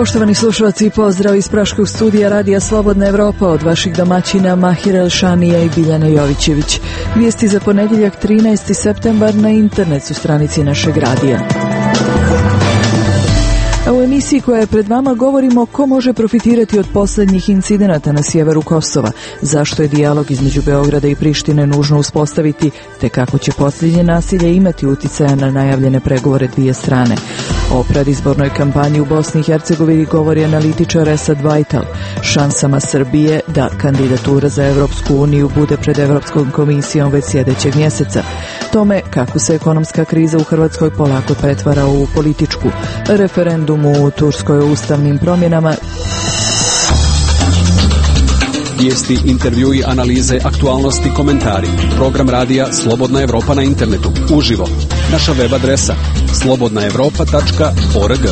Poštovani slušalci, pozdrav iz praškog studija Radija Slobodna Evropa od vaših domaćina Mahira Elšanija i Biljana Jovićević. Vijesti za ponedjeljak 13. septembar na internet stranici našeg radija. A u emisiji koja je pred vama govorimo ko može profitirati od posljednjih incidenata na sjeveru Kosova, zašto je dijalog između Beograda i Prištine nužno uspostaviti, te kako će posljednje nasilje imati uticaja na najavljene pregovore dvije strane. O predizbornoj kampanji u Bosni i Hercegovini govori analitičar Esad Vajtal, šansama Srbije da kandidatura za Evropsku uniju bude pred Evropskom komisijom već sljedećeg mjeseca. Tome kako se ekonomska kriza u Hrvatskoj polako pretvara u političku, referendum u Turskoj o ustavnim promjenama. Vijesti, intervjui, analize, aktualnosti, komentari. Program radija Slobodna Evropa na internetu. Uživo. Naša web adresa slobodnaevropa.org.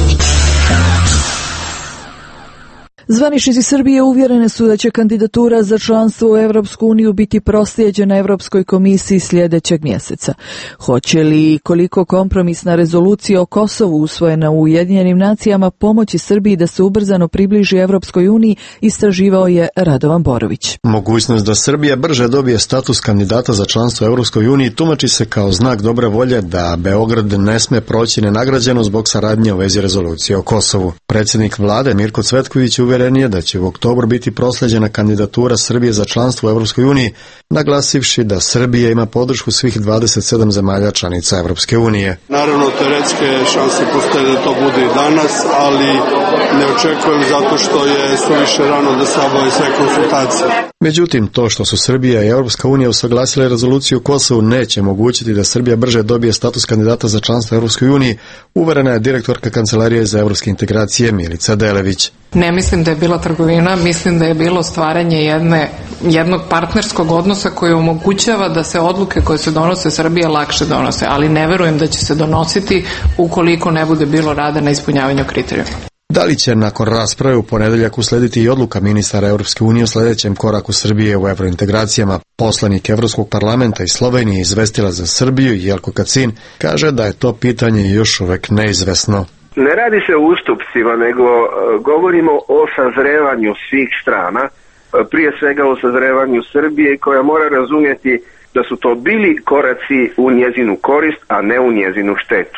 Zvaničnici Srbije uvjerene su da će kandidatura za članstvo u Evropsku uniju biti proslijeđena Evropskoj komisiji sljedećeg mjeseca. Hoće li koliko kompromisna rezolucija o Kosovu usvojena u Ujedinjenim nacijama pomoći Srbiji da se ubrzano približi Evropskoj uniji, istraživao je Radovan Borović. Mogućnost da Srbija brže dobije status kandidata za članstvo u Evropskoj uniji tumači se kao znak dobre volje da Beograd ne sme proći nenagrađeno zbog saradnje u vezi rezolucije o Kosovu. Predsjednik vlade Mirko Cvetković uvjeren je da će u oktobru biti proslijeđena kandidatura Srbije za članstvo u Evropskoj uniji, naglasivši da Srbija ima podršku svih 27 zemalja članica Evropske unije. Naravno, teoretske šanse postoje da to bude i danas, ali ne očekujem zato što je suviše rano da se obave sve konsultacije. Međutim, to što su Srbija i Evropska unija usaglasile rezoluciju o Kosovu neće omogućiti da Srbija brže dobije status kandidata za članstvo u Evropskoj uniji, uverena je direktorka Kancelarije za evropske integracije Milica Delević. Ne mislim da je bila trgovina, mislim da je bilo stvaranje jednog partnerskog odnosa koji omogućava da se odluke koje se donose Srbije lakše donose, ali ne verujem da će se donositi ukoliko ne bude bilo rada na ispunjavanju kriterijuma. Da li će nakon rasprave u ponedjeljak uslediti i odluka ministara Evropske unije o sljedećem koraku Srbije u evrointegracijama? Poslanik Evropskog parlamenta iz Slovenije izvestila za Srbiju Jelko Kacin kaže da je to pitanje još uvek neizvesno. Ne radi se o ustupcima, nego govorimo o sazrevanju svih strana, prije svega o sazrevanju Srbije koja mora razumjeti da su to bili koraci u njezinu korist, a ne u njezinu štetu.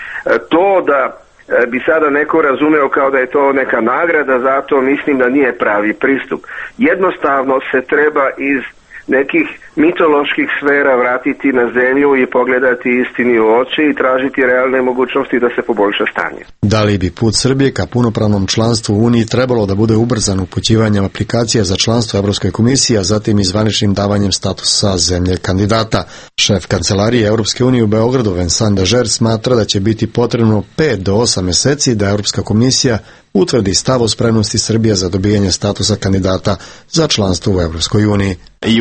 To da bi sada neko razumeo kao da je to neka nagrada, zato mislim da nije pravi pristup. Jednostavno se treba iz nekih mitoloških sfera vratiti na zemlju i pogledati istini u oči i tražiti realne mogućnosti da se poboljša stanje. Da li bi put Srbije ka punopravnom članstvu u Uniji trebalo da bude ubrzan upućivanjem aplikacija za članstvo Evropskoj komisiji, a zatim i zvaničnim davanjem statusa zemlje kandidata? Šef Kancelarije Evropske unije u Beogradu Vincent Dežer smatra da će biti potrebno 5 do 8 mjeseci da Evropska komisija utvrdi stav o spremnosti Srbije za dobijanje statusa kandidata za članstvo u Evropskoj uniji.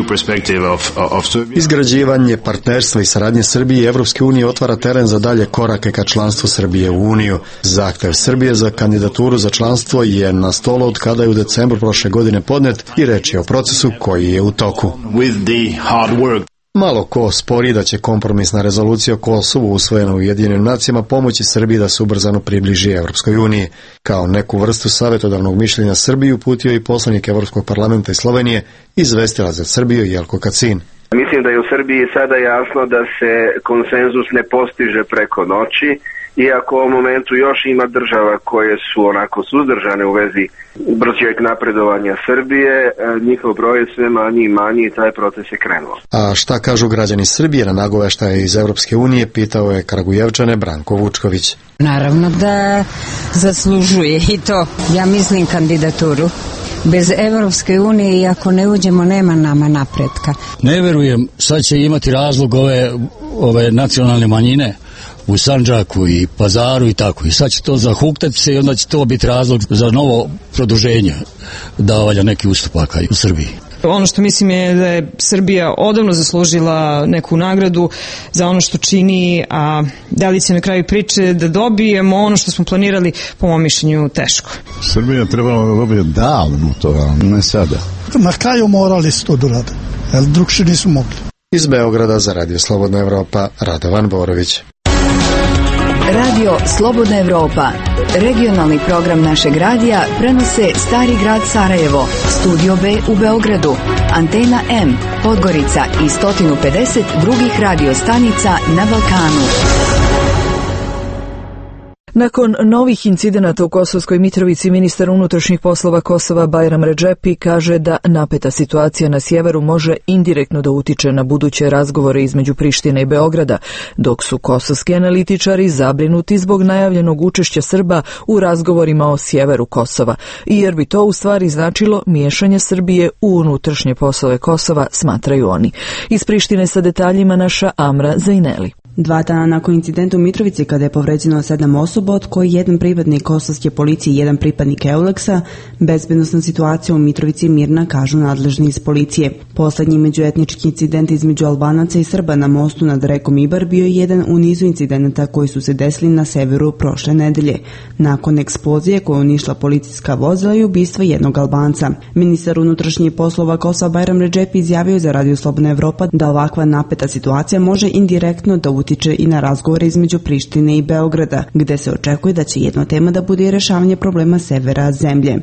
Izgrađivanje partnerstva i saradnje Srbije i Evropske unije otvara teren za dalje korake ka članstvu Srbije u Uniju. Zahtev Srbije za kandidaturu za članstvo je na stolu od kada je u decembru prošle godine podnet i reč je o procesu koji je u toku. Malo ko spori da će kompromisna rezolucija o Kosovu usvojena u Ujedinjenim nacijama pomoći Srbiji da se ubrzano približi Evropskoj uniji. Kao neku vrstu savjetodavnog mišljenja Srbiji uputio i poslanik Evropskog parlamenta iz Slovenije, izvestila za Srbiju Jelko Kacin. Mislim da je u Srbiji sada jasno da se konsenzus ne postiže preko noći, iako u ovom momentu još ima država koje su onako suzdržane u vezi bržeg napredovanja Srbije, njihov broj je sve manji i manji i taj proces je krenuo. A šta kažu građani Srbije na nagoveštaje iz Evropske unije, pitao je Kragujevčane Branko Vučković. Naravno da zaslužuje i to, ja mislim, kandidaturu. Bez Evropske unije i ako ne uđemo nema nama napretka. Ne verujem, sad će imati razlog ove nacionalne manjine u Sandžaku i Pazaru i tako. I sad će to zahuktati se i onda će to biti razlog za novo produženje davanja nekih ustupaka u Srbiji. Ono što mislim je da je Srbija odavno zaslužila neku nagradu za ono što čini, a da li će na kraju priče da dobijemo ono što smo planirali, po mom mišljenju, teško. Srbija trebala da dobije davno to, ne sada. Na kraju morali su to dorade, jer drugši nisu mogli. Iz Beograda za Radio Slobodna Evropa, Radovan Borović. Radio Slobodna Evropa. Regionalni program našeg radija prenose Stari grad Sarajevo, Studio B u Beogradu, Antena M, Podgorica i 150 drugih radio stanica na Balkanu. Nakon novih incidenata u Kosovskoj Mitrovici, ministar unutrašnjih poslova Kosova Bajram Redžepi kaže da napeta situacija na sjeveru može indirektno da utiče na buduće razgovore između Prištine i Beograda, dok su kosovski analitičari zabrinuti zbog najavljenog učešća Srba u razgovorima o sjeveru Kosova, jer bi to u stvari značilo miješanje Srbije u unutrašnje poslove Kosova, smatraju oni. Iz Prištine sa detaljima naša Amra Zajneli. 2 dana nakon incidenta u Mitrovici, kada je povređeno 7 osoba, od koji jedan pripadnik kosovske policije i jedan pripadnik Euleksa, bezbednosna situacija u Mitrovici je mirna, kažu nadležni iz policije. Poslednji međuetnički incident između Albanaca i Srba na mostu nad rekom Ibar bio je jedan u nizu incidenata koji su se desili na severu prošle nedelje, nakon eksplozije koja uništila policijska vozila i ubistva jednog Albanca. Ministar unutrašnjih poslova Kosova Bajram Redžepi izjavio za Radio Slobodna Evropa da ovakva napeta situacija može indirektno da utiče i na razgovore između Prištine i Beograda, gde se očekuje da će jedna tema da bude i rešavanje problema severa zemlje.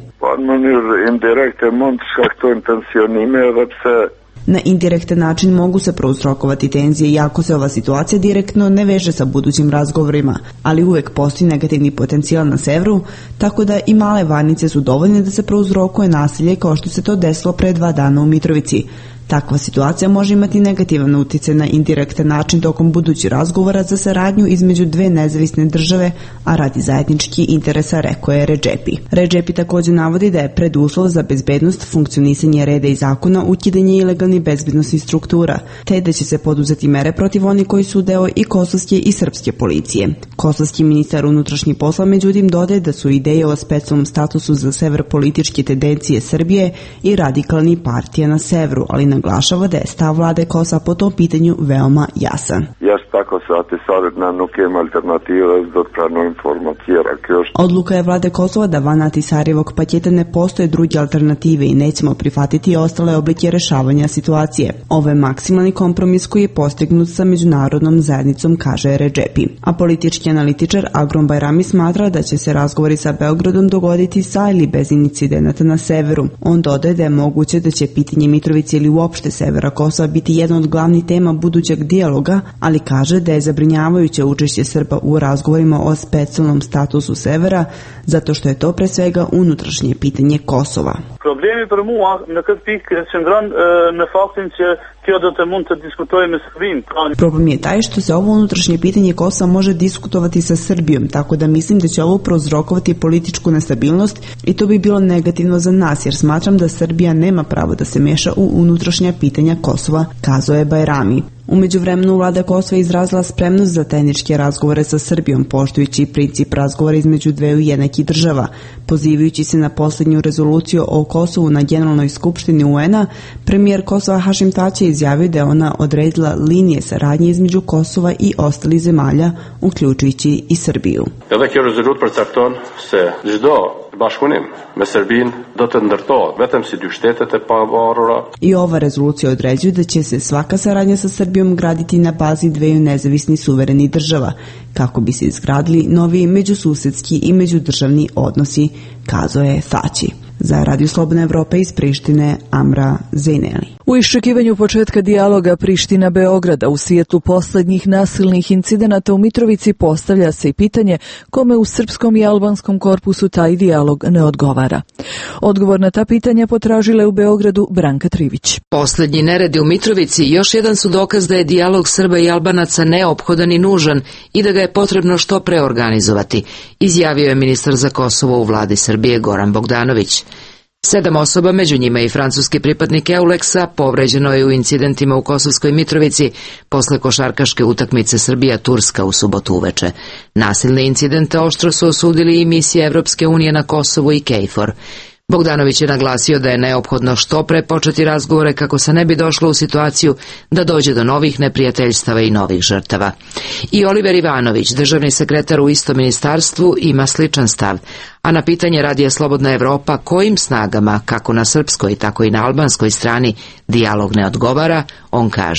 Na indirektan način mogu se prouzrokovati tenzije, iako se ova situacija direktno ne veže sa budućim razgovorima, ali uvek postoji negativni potencijal na severu, tako da i male varnice su dovoljne da se prouzrokuje nasilje, kao što se to desilo pre 2 dana u Mitrovici. Takva situacija može imati negativan utjecaj na indirektan način tokom budućih razgovora za saradnju između 2 nezavisne države, a radi zajednički interesa, rekao je Redžepi. Redžepi također navodi da je preduslov za bezbednost funkcionisanje reda i zakona, ukidanje ilegalnih bezbednostnih struktura, te da će se poduzeti mere protiv onih koji su deo i kosovske i srpske policije. Kosovski ministar unutrašnjih poslova međutim dodaje da su ideje o specijalnom statusu za sever političke tendencije Srbije i radikalnih partija na severu, ali naglašava da je stav vlade Kosova po tom pitanju veoma jasan. Odluka je vlade Kosova da van Ahtisarijevog paketa ne postoje druge alternative i nećemo prihvatiti ostale oblike rešavanja situacije. Ovo je maksimalni kompromis koji je postignut sa međunarodnom zajednicom, kaže Redžepi. A politički analitičar Agrom Bajrami smatra da će se razgovori sa Beogradom dogoditi sa ili bez incidenata na severu. On dodaje da je moguće da će pitanje Mitrovice ili uopšte severa Kosova biti jedna od glavnih tema budućeg dijaloga, ali kaže da je zabrinjavajuće učešće Srba u razgovorima o specijalnom statusu severa, zato što je to pre svega unutrašnje pitanje Kosova. Problemi për mua në këtë pikë qëndron në faktin që kjo do të mund të diskutojë me Serbinë. Problem je taj što se ovo unutrašnje pitanje Kosova može diskutovati sa Srbijom, tako da mislim da će ovo prouzrokovati političku nestabilnost i to bi bilo negativno za nas, jer smatram da Srbija nema pravo da se meša u unutrašnja pitanja Kosova, kazao je Bajrami. U međuvremenu vlada Kosova je izrazila spremnost za tehničke razgovore sa Srbijom, poštujući princip razgovora između 2 jednakih država. Pozivajući se na posljednju rezoluciju o Kosovu na Generalnoj skupštini UN-a, premijer Kosova Hašim Tači je izjavio da je ona odredila linije saradnje između Kosova i ostalih zemalja, uključujući i Srbiju. Edhe kjo rezolutë përcakton se çdo bashkëpunim me Serbinë do të ndërtohet vetëm si 2 shtetet e pavarura. I ova rezolucija određuje da će se svaka saradnja sa Srbijom graditi na bazi 2 nezavisnih suverenih država, kako bi se izgradili novi međususedski i međudržavni odnosi, kazao je Tači. Za Radio Slobodna Evropa iz Prištine, Amra Zajneli. U iščekivanju početka dijaloga Priština-Beograda u svijetlu poslednjih nasilnih incidenata u Mitrovici postavlja se i pitanje kome u srpskom i albanskom korpusu taj dijalog ne odgovara. Odgovor na ta pitanja potražila je u Beogradu Branka Trivić. Poslednji neredi u Mitrovici još jedan su dokaz da je dijalog Srba i Albanaca neophodan i nužan i da ga je potrebno što pre organizovati, izjavio je ministar za Kosovo u vladi Srbije Goran Bogdanović. 7 osoba, među njima i francuski pripadnik Euleksa, povređeno je u incidentima u Kosovskoj Mitrovici posle košarkaške utakmice Srbija-Turska u subotu uveče. Nasilne incidente oštro su osudili i misije Evropske unije na Kosovu i KFOR. Bogdanović je naglasio da je neophodno što pre početi razgovore kako se ne bi došlo u situaciju da dođe do novih neprijateljstava i novih žrtava. I Oliver Ivanović, državni sekretar u istom ministarstvu, ima sličan stav, a na pitanje Radija Slobodna Evropa kojim snagama, kako na srpskoj tako i na albanskoj strani, dijalog ne odgovara, on kaže: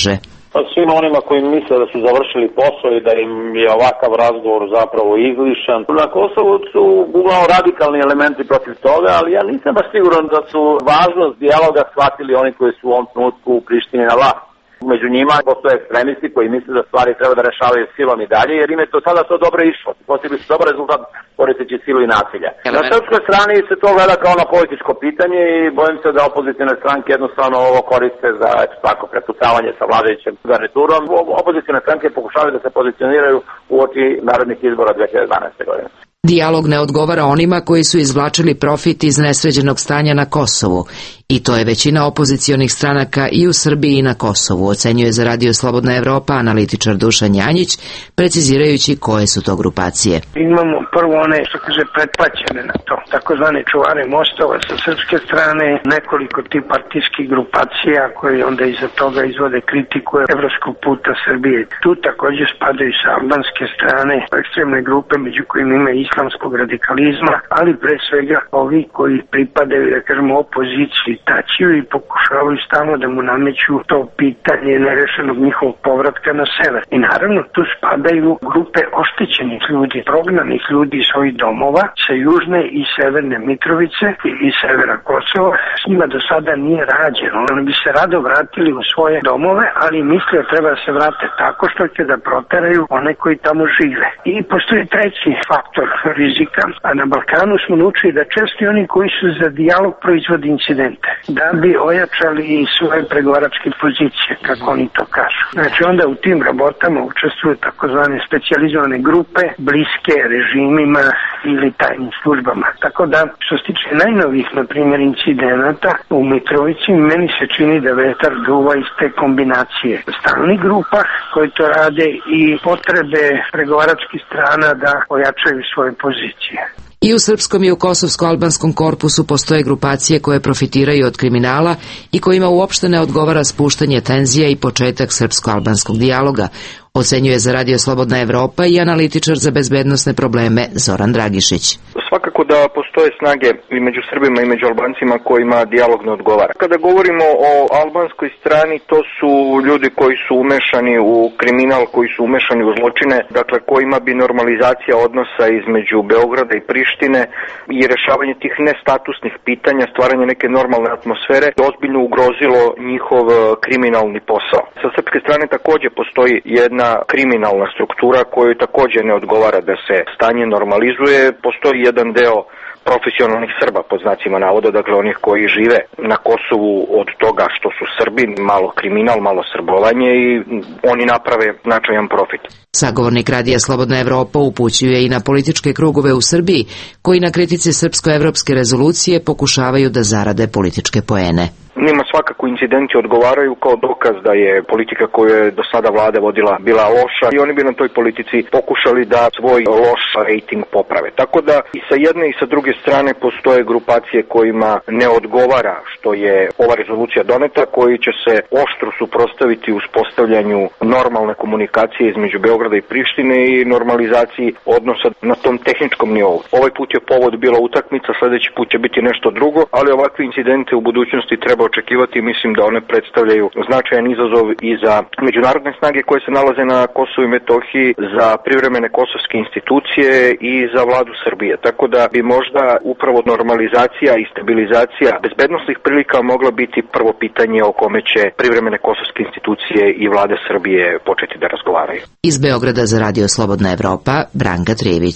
Svima onima koji misle da su završili posao i da im je ovakav razgovor zapravo izlišan. Na Kosovu su uglavnom radikalni elementi protiv toga, ali ja nisam baš siguran da su važnost dijaloga shvatili oni koji su u ovom trenutku u Prištini na vlasti. Među njima postoje ekstremisti koji misle da stvari treba da rešavaju silom i dalje, jer im je to sada to dobro išlo. Postigli su dobar rezultat koristeći silu i nasilja. Na srpskoj strani se to gleda kao na političko pitanje i bojim se da opozicijne stranke jednostavno ovo koriste za tako prepucavanje sa vladajućim garniturom. Opozicijne stranke pokušavaju da se pozicioniraju u oči narodnih izbora 2012. godine. Dijalog ne odgovara onima koji su izvlačili profit iz nesređenog stanja na Kosovu i to je većina opozicionih stranaka i u Srbiji i na Kosovu, ocenjuje za Radio Slobodna Evropa analitičar Dušan Janjić, precizirajući koje su to grupacije. Imamo prvo one što kaže pretplaćene na to, takozvane čuvare mostova sa srpske strane, nekoliko tih partijskih grupacija koji onda iza toga izvode kritiku evropskog puta Srbije. Tu također spadaju sa albanske strane ekstremne grupe među kojima ima islamskog radikalizma, ali pre svega ovi koji pripadaju, da kažemo, opoziciji tačiju i pokušavaju stalno da mu nameću to pitanje nerešenog njihovog povratka na sever. I naravno tu spadaju grupe oštećenih ljudi, prognanih ljudi iz svojih domova sa južne i severne Mitrovice i severa Kosova. S njima do sada nije rađeno. Oni bi se rado vratili u svoje domove, ali misle da treba da se vrate tako što će da proteraju one koji tamo žive. I postoji treći faktor rizika, a na Balkanu smo naučili da često oni koji su za dijalog proizvode incidente, da bi ojačali svoje pregovaračke pozicije, kako oni to kažu. Znači onda u tim rabotama učestvuju takozvane specijalizovane grupe, bliske režimima ili tajnim službama. Tako da, što se tiče najnovih, na primjer, incidenata u Mitrovici, meni se čini da vetar duva iz te kombinacije stalnih grupa koji to rade i potrebe pregovaračkih strana da ojačaju svoje pozicije. I u srpskom i u kosovsko-albanskom korpusu postoje grupacije koje profitiraju od kriminala i kojima uopšte ne odgovara spuštanje tenzija i početak srpsko-albanskog dijaloga, ocenjuje za Radio Slobodna Evropa i analitičar za bezbednosne probleme Zoran Dragišić. Svakako da postoje snage i među Srbima i među Albancima kojima dijalog ne odgovara. Kada govorimo o albanskoj strani, to su ljudi koji su umešani u kriminal, koji su umešani u zločine, dakle kojima bi normalizacija odnosa između Beograda i Prištine i rešavanje tih nestatusnih pitanja, stvaranje neke normalne atmosfere, ozbiljno ugrozilo njihov kriminalni posao. Sa srpske strane takođe postoji jedna kriminalna struktura koju takođe ne odgovara da se stanje normalizuje. Postoji jedan deo profesionalnih Srba, pod znacima navoda, dakle onih koji žive na Kosovu od toga što su Srbi, malo kriminal, malo srbovanje i oni naprave značajan profit. Sagovornik Radija Slobodna Evropa upućuje i na političke krugove u Srbiji, koji na kritici srpsko-evropske rezolucije pokušavaju da zarade političke poene. Njima svakako incidenti odgovaraju kao dokaz da je politika koju je do sada vlada vodila bila loša i oni bi na toj politici pokušali da svoj loš rating poprave. Tako da i sa jedne i sa druge strane postoje grupacije kojima ne odgovara što je ova rezolucija doneta, koji će se oštro suprotstaviti uspostavljanju normalne komunikacije između Beograda i Prištine i normalizaciji odnosa na tom tehničkom nivou. Ovaj put je povod bila utakmica, sledeći put će biti nešto drugo, ali ovakve incidente u budućnosti treba očekivati, mislim da one predstavljaju značajan izazov i za međunarodne snage koje se nalaze na Kosovu i Metohiji, za privremene kosovske institucije i za vladu Srbije. Tako da bi možda upravo normalizacija i stabilizacija bezbednosnih prilika mogla biti prvo pitanje o kome će privremene kosovske institucije i vlade Srbije početi da razgovaraju. Iz Beograda za Radio Slobodna Evropa, Branka Trijević.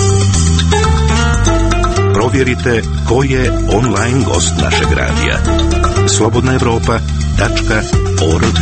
Provjerite ko je online gost našeg radija. slobodnaevropa.org.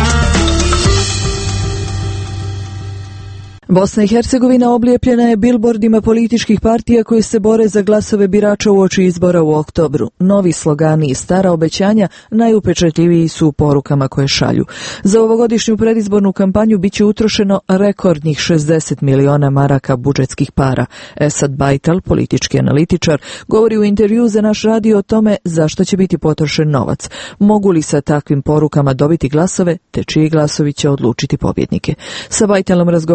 Bosna i Hercegovina oblijepljena je bilbordima političkih partija koji se bore za glasove birača uoči izbora u oktobru. Novi slogani i stara obećanja najupečatljiviji su u porukama koje šalju. Za ovogodišnju predizbornu kampanju biće utrošeno rekordnih 60 miliona maraka budžetskih para. Esad Bajtal, politički analitičar, govori u intervju za naš radio o tome zašto će biti potrošen novac. Mogu li sa takvim porukama dobiti glasove, te čiji glasovi će odlučiti pobjednike. Sa Bajtalom razgovarala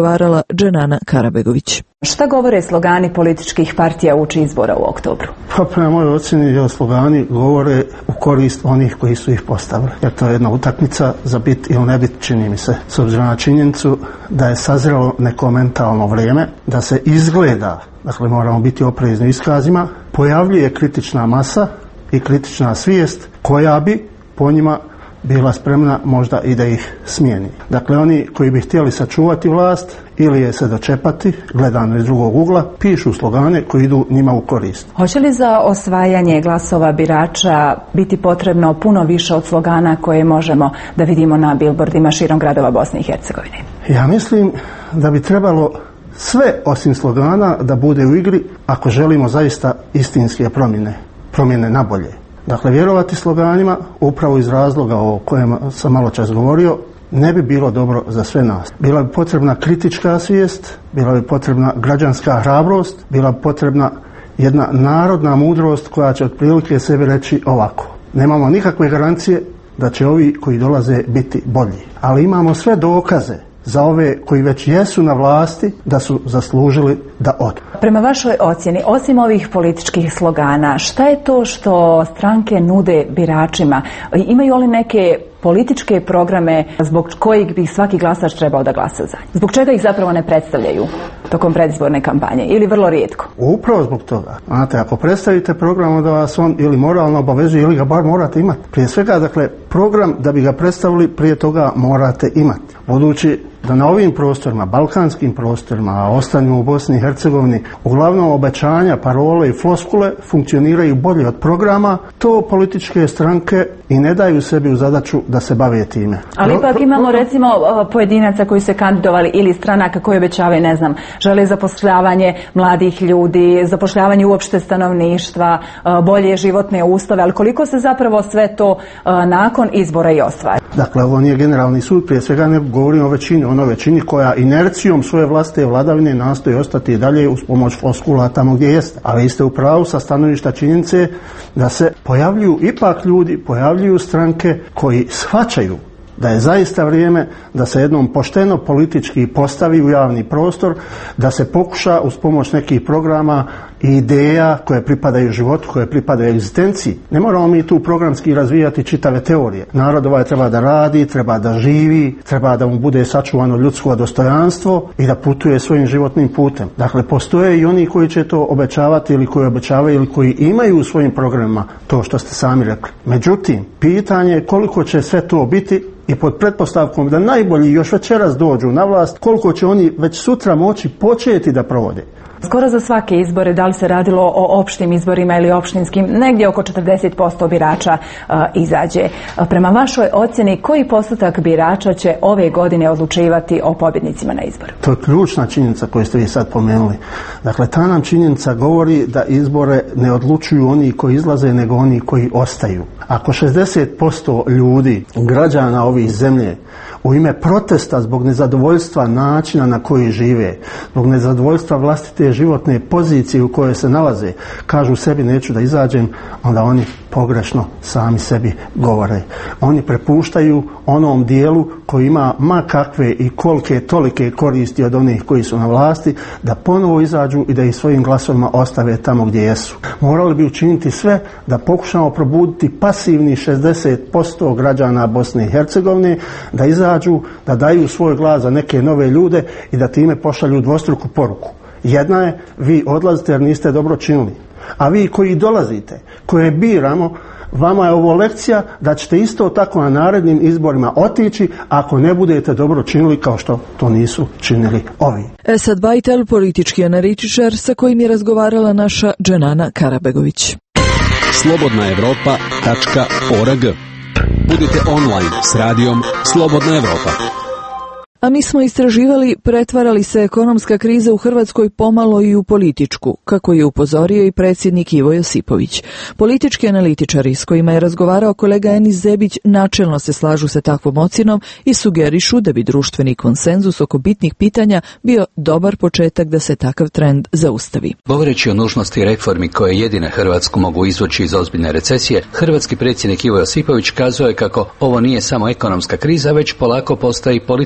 Dženana Karabegović. Šta govore slogani političkih partija uoči izbora u oktobru? Pa prema mojoj ocjeni slogani govore u korist onih koji su ih postavili. Jer to je jedna utakmica za bit ili ne bit, čini mi se. S obzirom na činjenicu da je sazrelo neko mentalno vrijeme, da se izgleda, dakle moramo biti oprezni u iskazima, pojavljuje kritična masa i kritična svijest koja bi po njima bila spremna možda i da ih smijeni. Dakle, oni koji bi htjeli sačuvati vlast ili je se dočepati, gledano iz drugog ugla, pišu slogane koji idu njima u korist. Hoće li za osvajanje glasova birača biti potrebno puno više od slogana koje možemo da vidimo na bilbordima širom gradova Bosne i Hercegovine? Ja mislim da bi trebalo sve osim slogana da bude u igri ako želimo zaista istinske promjene na bolje. Dakle, vjerovati sloganima upravo iz razloga o kojem sam malo čas govorio ne bi bilo dobro za sve nas. Bila bi potrebna kritička svijest, bila bi potrebna građanska hrabrost, bila bi potrebna jedna narodna mudrost koja će otprilike sebi reći ovako. Nemamo nikakve garancije da će ovi koji dolaze biti bolji, ali imamo sve dokaze za ove koji već jesu na vlasti da su zaslužili da odu. Prema vašoj ocjeni, osim ovih političkih slogana, šta je to što stranke nude biračima? Imaju li neke političke programe zbog kojih bi svaki glasač trebao da glasa za njih? Zbog čega ih zapravo ne predstavljaju tokom predizborne kampanje ili vrlo rijetko? Upravo zbog toga. Znate, ako predstavite program da vas on ili moralno obavezuje ili ga bar morate imati. Prije svega, dakle, program da bi ga predstavili prije toga morate imati. Budući da na ovim prostorima, balkanskim prostorima, a ostanimo u Bosni i Hercegovini, uglavnom obećanja, parole i floskule funkcioniraju bolje od programa, to političke stranke i ne daju sebi u zadaću da se bave time. Ali ipak imamo recimo pojedinaca koji se kandidovali ili stranaka koji obećavaju, ne znam, žele zapošljavanje mladih ljudi, zapošljavanje uopšte stanovništva, bolje životne uslove, ali koliko se zapravo sve to nakon izbora i ostvari? Dakle, ovo nije generalni sud, prije svega ne govorim o većini, ono većini koja inercijom svoje vlastite vladavine nastoji ostati i dalje uz pomoć floskula tamo gdje jeste. Ali vi ste u pravu sa stanovišta činjenice da se pojavljuju ipak ljudi, pojavljuju stranke koji shvaćaju da je zaista vrijeme da se jednom pošteno politički postavi u javni prostor, da se pokuša uz pomoć nekih programa i ideja koje pripadaju životu, koje pripadaju egzistenciji. Ne moramo mi tu programski razvijati čitave teorije. Narod ovaj treba da radi, treba da živi, treba da mu bude sačuvano ljudsko dostojanstvo i da putuje svojim životnim putem. Dakle, postoje i oni koji će to obećavati ili koji obećavaju ili koji imaju u svojim programima to što ste sami rekli. Međutim, pitanje je koliko će sve to biti i pod pretpostavkom da najbolji još večeras dođu na vlast, koliko će oni već sutra moći početi da provode. Skoro za svake izbore, da li se radilo o opštim izborima ili opštinskim, negdje oko 40% birača izađe. Prema vašoj ocjeni, koji postotak birača će ove godine odlučivati o pobjednicima na izboru? To je ključna činjenica koju ste vi sad pomenuli. Dakle, ta nam činjenica govori da izbore ne odlučuju oni koji izlaze, nego oni koji ostaju. Ako 60% ljudi, građana ovih zemlje, u ime protesta zbog nezadovoljstva načina na koji žive, zbog nezadovoljstva vlastite životne pozicije u kojoj se nalaze, kažu sebi neću da izađem, onda oni pogrešno sami sebi govore. Oni prepuštaju onom dijelu koji ima ma kakve i kolike tolike koristi od onih koji su na vlasti, da ponovo izađu i da ih svojim glasovima ostave tamo gdje jesu. Morali bi učiniti sve da pokušamo probuditi pasivni 60% građana Bosne i Hercegovine, da izađu, da daju svoj glas za neke nove ljude i da time pošalju dvostruku poruku. Jedna je, vi odlazite jer niste dobro činili. A vi koji dolazite, koje biramo, vama je ovo lekcija da ćete isto tako na narednim izborima otići ako ne budete dobro činili kao što to nisu činili ovi. Esad Bajtel, politički analitičar sa kojim je razgovarala naša Dženana Karabegović. slobodnaevropa.org. Budite online s radijom Slobodna Evropa. A mi smo istraživali pretvarali se ekonomska kriza u Hrvatskoj pomalo i u političku, kako je upozorio i predsjednik Ivo Josipović. Politički analitičari s kojima je razgovarao kolega Enis Zebić načelno se slažu sa takvom ocjenom i sugerišu da bi društveni konsenzus oko bitnih pitanja bio dobar početak da se takav trend zaustavi. Govoreći o nužnosti reformi koje jedine Hrvatsku mogu izvući iz ozbiljne recesije, hrvatski predsjednik Ivo Josipović kazao je kako ovo nije samo ekonomska kriza, već polako postaje politička kriza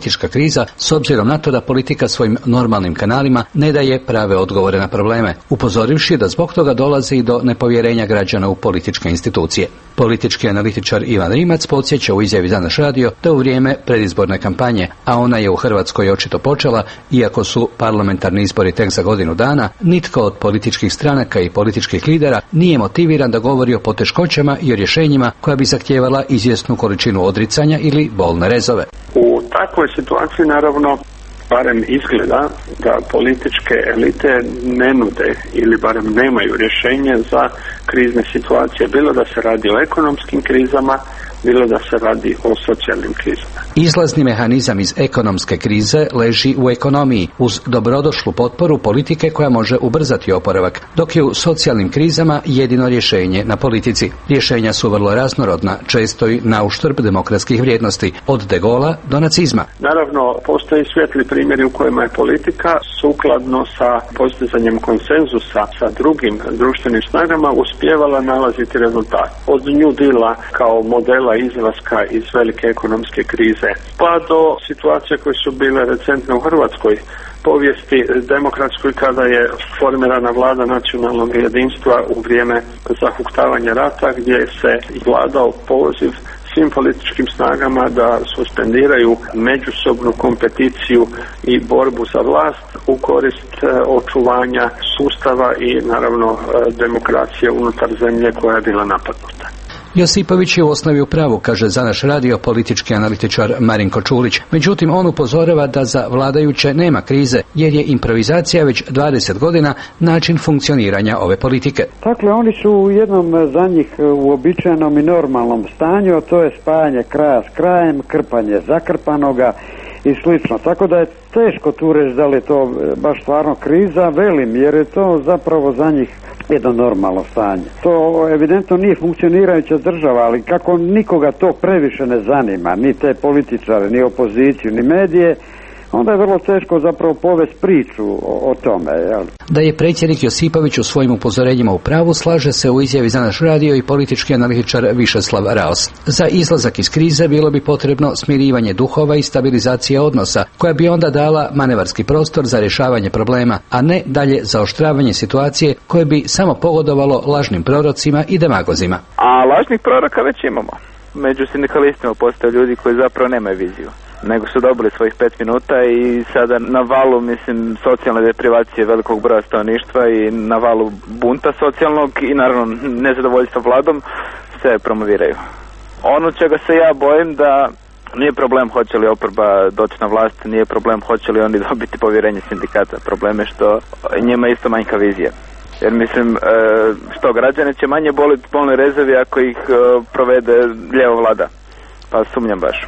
analiza s obzirom na to da politika svojim normalnim kanalima ne daje prave odgovore na probleme, upozorivši da zbog toga dolazi i do nepovjerenja građana u političke institucije. Politički analitičar Ivan Rimac podsjeća u izjavi za naš radio da u vrijeme predizborne kampanje, a ona je u Hrvatskoj očito počela, iako su parlamentarni izbori tek za godinu dana, nitko od političkih stranaka i političkih lidera nije motiviran da govori o poteškoćama i o rješenjima koja bi zahtijevala izvjesnu količinu odricanja ili bolne rezove. U takvoj situaciji naravno barem izgleda da političke elite ne nude ili barem nemaju rješenje za krizne situacije, bilo da se radi o ekonomskim krizama, bilo da se radi o socijalnim krizama. Izlazni mehanizam iz ekonomske krize leži u ekonomiji, uz dobrodošlu potporu politike koja može ubrzati oporavak, dok je u socijalnim krizama jedino rješenje na politici. Rješenja su vrlo raznorodna, često i na uštrb demokratskih vrijednosti, od De Gaulea do nacizma. Naravno, postoji svijetli primjeri u kojima je politika sukladno sa postizanjem konsenzusa sa drugim društvenim snagama uspijevala nalaziti rezultat. Od New Deala kao modela izlaska iz velike ekonomske krize, pa do situacije koje su bile recentne u Hrvatskoj povijesti demokratskoj kada je formirana vlada nacionalnog jedinstva u vrijeme zahuktavanja rata, gdje se vladao poziv svim političkim snagama da suspendiraju međusobnu kompeticiju i borbu za vlast u korist očuvanja sustava i naravno demokracije unutar zemlje koja je bila napadnuta. Josipović je u osnovi u pravu, kaže za naš radio politički analitičar Marinko Čulić. Međutim, on upozorava da za vladajuće nema krize, jer je improvizacija već 20 godina način funkcioniranja ove politike. Dakle, oni su u jednom za njih uobičajenom i normalnom stanju, a to je spajanje kraja s krajem, krpanje zakrpanoga i slično. Tako da je teško tu reći da li je to baš stvarno kriza, velim, jer je to zapravo za njih jedno normalno stanje. To evidentno nije funkcionirajuća država, ali kako nikoga to previše ne zanima, ni te političare, ni opoziciju, ni medije, onda je vrlo teško zapravo povesti priču o tome. Jel? Da je predsjednik Josipović u svojim upozorenjima u pravu, slaže se u izjavi za naš radio i politički analitičar Višeslav Raos. Za izlazak iz krize bilo bi potrebno smirivanje duhova i stabilizacija odnosa, koja bi onda dala manevarski prostor za rješavanje problema, a ne dalje zaoštravanje situacije koje bi samo pogodovalo lažnim prorocima i demagozima. A lažnih proroka već imamo. Među sindikalistima postoje ljudi koji zapravo nemaju viziju, nego su dobili svojih 5 minuta i sada na valu, mislim, socijalne deprivacije velikog broja stanovništva i na valu bunta socijalnog i naravno nezadovoljstva vladom se promoviraju. Ono čega se ja bojim da nije problem hoće li oporba doći na vlast, nije problem hoće li oni dobiti povjerenje sindikata. Problem je što njima isto manjka vizija. Jer mislim, što građane će manje boliti bolni rezovi ako ih provede lijeva vlada. Pa sumnjam baš.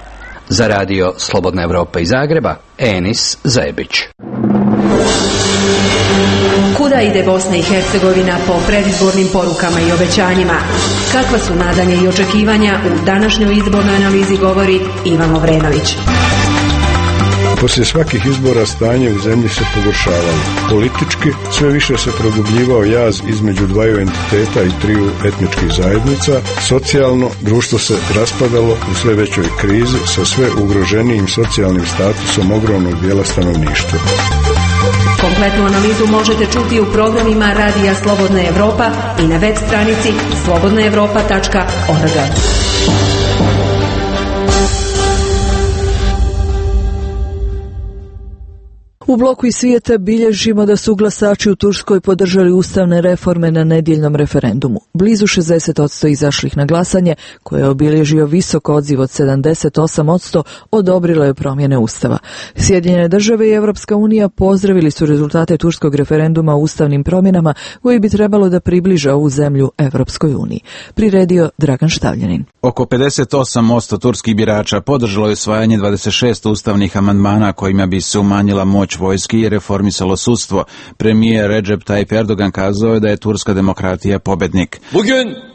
Za radio Slobodna Evropa iz Zagreba, Enis Zebić. Kuda ide Bosna i Hercegovina po predizbornim porukama i obećanjima? Kakva su nadanja i očekivanja u današnjoj izbornoj analizi, govori Ivan Ovrenović. Poslije svakih izbora stanje u zemlji se pogoršavalo. Politički sve više se produbljivao jaz između dvaju entiteta i triju etničkih zajednica. Socijalno društvo se raspadalo u sve većoj krizi sa sve ugroženijim socijalnim statusom ogromnog dijela stanovništva. Kompletnu analizu možete čuti u programima Radija Slobodna Evropa i na web stranici slobodnaevropa.org. U bloku iz svijeta bilježimo da su glasači u Turskoj podržali ustavne reforme na nedjeljnom referendumu. Blizu 60% izašlih na glasanje, koje je obilježio visok odziv od 78%, odobrilo je promjene ustava. Sjedinjene države i Europska unija pozdravili su rezultate turskog referenduma o ustavnim promjenama koji bi trebalo da približe ovu zemlju Europskoj uniji. Priredio Dragan Štavljanin. Oko 58% turskih birača podržalo je usvajanje 26 ustavnih amandmana kojima bi se umanjila moć vojski i reformisalo sudstvo. Premijer Recep Tayyip Erdogan kazao je da je turska demokratija pobednik. Bugün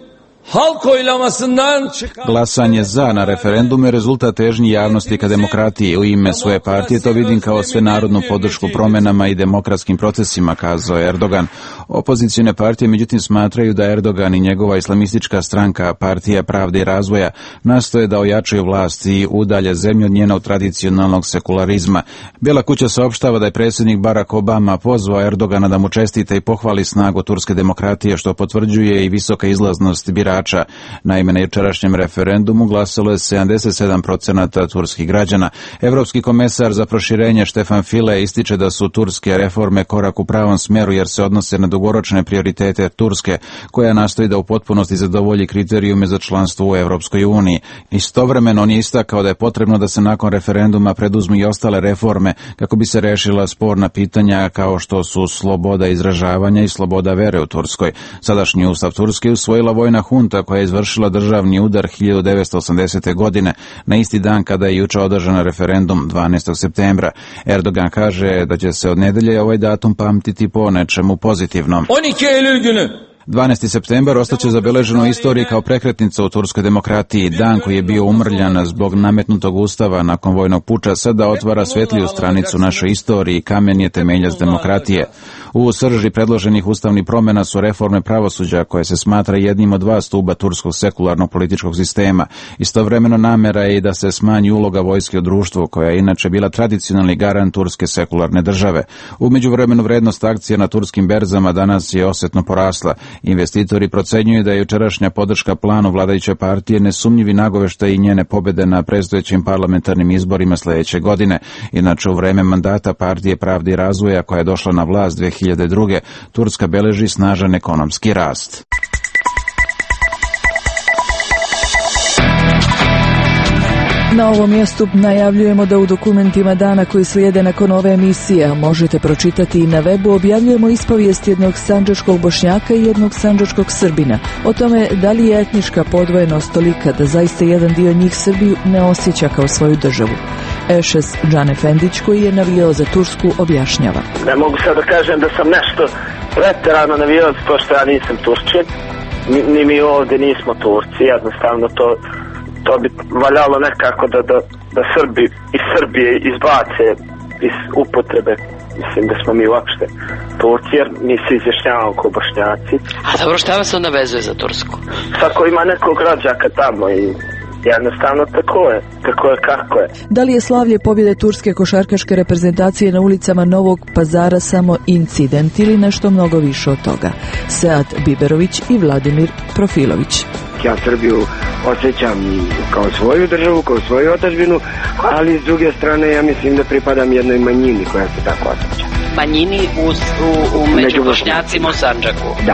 halk oylamasından çıkan... Glasanje za na referendumu je rezultat težnji javnosti ka demokratiji. U ime svoje partije to vidim kao svenarodnu podršku promenama i demokratskim procesima, kazao je Erdogan. Opozicijne partije međutim smatraju da Erdogan i njegova islamistička stranka, Partija pravde i razvoja, nastoje da ojačaju vlast i udalje zemlju od njenog tradicionalnog sekularizma. Bijela kuća saopštava da je predsjednik Barack Obama pozvao Erdogana da mu čestita i pohvali snagu turske demokratije, što potvrđuje i visoka izlaznost birača. Naime, na jučerašnjem referendumu glasalo je 77% turskih građana. Evropski komesar za proširenje Štefan File ističe da su turske reforme korak u pravom smjeru jer se odnose na dugoročne prioritete Turske, koja nastoji da u potpunosti zadovolji kriterijume za članstvo u Evropskoj uniji. Istovremeno on je istakao da je potrebno da se nakon referenduma preduzmu i ostale reforme kako bi se rešila sporna pitanja kao što su sloboda izražavanja i sloboda vere u Turskoj. Sadašnji ustav Turske usvojila vojna hunta koja je izvršila državni udar 1980. godine, na isti dan kada je juče održan referendum 12. septembra. Erdogan kaže da će se od nedelje ovaj datum pamtiti po nečemu pozitivnom. 12. septembar ostaće zabeleženo u istoriji kao prekretnica u turskoj demokratiji. Dan koji je bio umrljan zbog nametnutog ustava nakon vojnog puča sada otvara svetliju stranicu našoj istoriji i kamen je temeljac demokratije. U srži predloženih ustavnih promjena su reforme pravosuđa koje se smatra jednim od dva stuba turskog sekularnog političkog sistema. Istovremeno namera je i da se smanji uloga vojske u društvu koja je inače bila tradicionalni garant turske sekularne države. U međuvremenu vrednost akcija na turskim berzama danas je osjetno porasla. Investitori procenjuju da je jučerašnja podrška planu vladajuće partije nesumnjivi nagoveštaj i njene pobjede na predstojećim parlamentarnim izborima sljedeće godine. Inače, u vreme mandata Partije pravde i razvoja koja je došla na vlast 2002. Turska beleži snažan ekonomski rast. Na ovom mjestu najavljujemo da u dokumentima dana koji slijede nakon ove emisije možete pročitati i na webu objavljujemo ispovijest jednog sandžačkog Bošnjaka i jednog sandžačkog Srbina o tome da li je etnička podvojenost tolika da zaista jedan dio njih Srbiju ne osjeća kao svoju državu. Ešes Džan Efendić, koji je navijao za Tursku, objašnjava. Ne mogu sad da kažem da sam nešto preterano navijao pošto ja nisam Turčin, ni mi ovdje nismo Turci, jednostavno to bi valjalo nekako da Srbi iz Srbije izbace iz upotrebe. Mislim da smo mi uopšte Turci, jer mi se izjašnjavamo kao Bošnjaci. A dobro, šta vas onda vezuje za Tursku? Svako ima nekog rođaka tamo i jednostavno tako je kako je. Da li je slavlje pobjede turske košarkaške reprezentacije na ulicama Novog Pazara samo incident ili nešto mnogo više od toga? Sead Biberović i Vladimir Profilović. Ja Srbiju osjećam kao svoju državu, kao svoju otadžbinu, ali s druge strane ja mislim da pripadam jednoj manjini koja se tako osjeća. Manjini među Bošnjacima u Sandžaku. Da.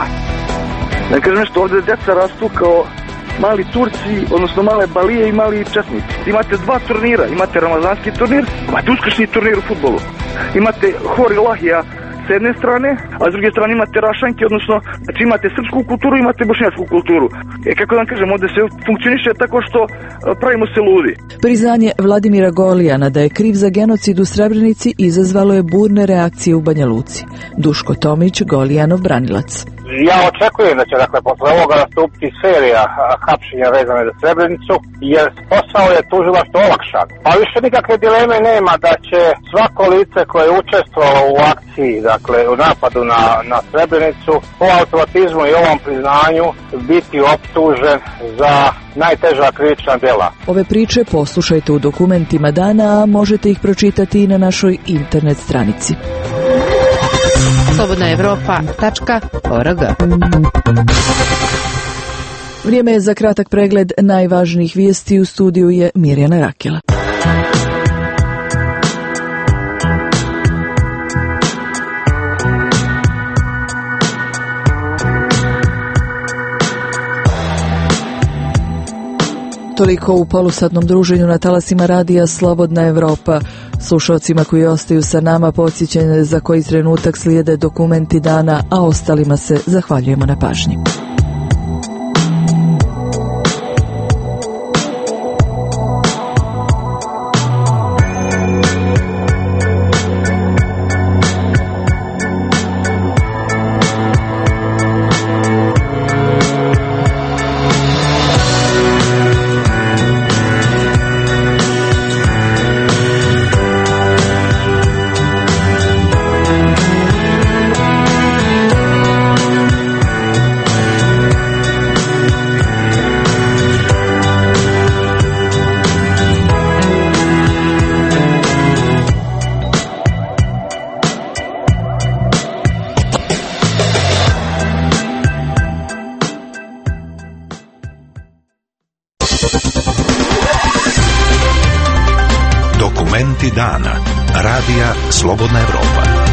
Da kažem nešto, ovdje djeca rastu kao mali Turci, odnosno male Balije i mali Četnici. Imate dva turnira, imate ramazanski turnir, imate uskršnji turnir u fudbalu. Imate Hor i Lahija s jedne strane, a s druge strane imate Rašanke, odnosno znači imate srpsku kulturu, imate bošnjačku kulturu. Kako da vam kažem, ovdje se funkcioniše tako što pravimo se ludi. Priznanje Vladimira Golijana da je kriv za genocid u Srebrenici izazvalo je burne reakcije u Banja Luci. Duško Tomić, Golijanov branilac. Ja očekujem da će posle ovoga nastupiti serija hapšenja vezane za Srebrenicu, jer posao je tužilaštvo olakšan. Pa više nikakve dileme nema da će svako lice koje je učestvovalo u akciji, dakle u napadu na Srebrenicu, po automatizmu i ovom priznanju biti optužen za najteža krivična djela. Ove priče poslušajte u dokumentima dana, a možete ih pročitati i na našoj internet stranici. slobodnaevropa.org. Vrijeme je za kratak pregled najvažnijih vijesti. U studiju je Mirjana Rakela. Toliko u polusatnom druženju na talasima radija Slobodna Evropa. Slušalcima koji ostaju sa nama podsjećanje za koji trenutak slijede dokumenti dana, a ostalima se zahvaljujemo na pažnji. Momenti dana. Radija Slobodna Evropa.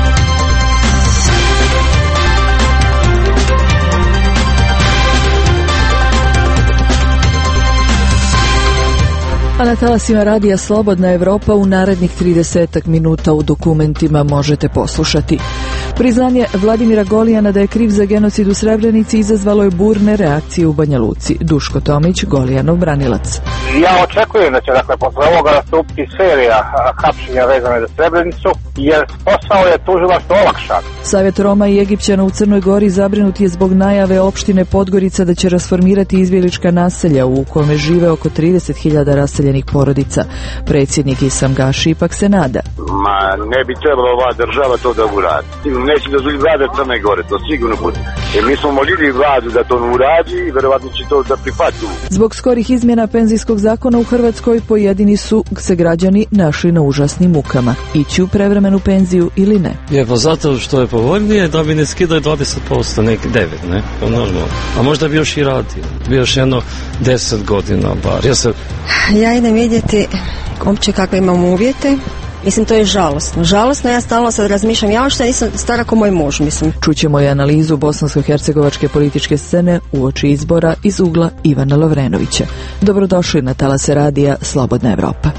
A na talasima radija Slobodna Evropa u narednih 30 minuta u dokumentima možete poslušati. Priznanje Vladimira Golijana da je kriv za genocid u Srebrenici izazvalo je burne reakcije u Banja Luci. Duško Tomić, Golijanov branilac. Ja očekujem da će posle ovoga nastupiti serija hapšenja vezane za Srebrenicu, jer posao je tužilaštvo olakšan. Savjet Roma i Egipćana u Crnoj Gori zabrinut je zbog najave opštine Podgorica da će rasformirati izbjeglička naselja u kome žive oko 30.000 raseljenih porodica. Predsjednik Isam Gaši ipak se nada. Ne bi trebalo ova država to da uradi. Neće dozvoliti vlada Crne Gore, to sigurno bude. Jer mi smo molili vladu da to ne uradi i verovatno će to da prihvatu. Zbog skorih izmjena penzijskog zakona u Hrvatskoj pojedini su se građani našli na užasnim mukama. Ići u prevremenu penziju ili ne? Je, pa zato što je povoljnije da bi ne skidali 20%, nek 9, ne? Normalno. A možda bi još i radio. Bi još jedno 10 godina bar. Ja idem vidjeti uopće kakve imam uvjete. Mislim, to je žalostno. Žalostno, ja stalno sad razmišljam, ja što nisam stara ko moj muž, mislim. Čućemo i analizu bosansko-hercegovačke političke scene uoči izbora iz ugla Ivana Lovrenovića. Dobrodošli na talase radija Slobodna Evropa.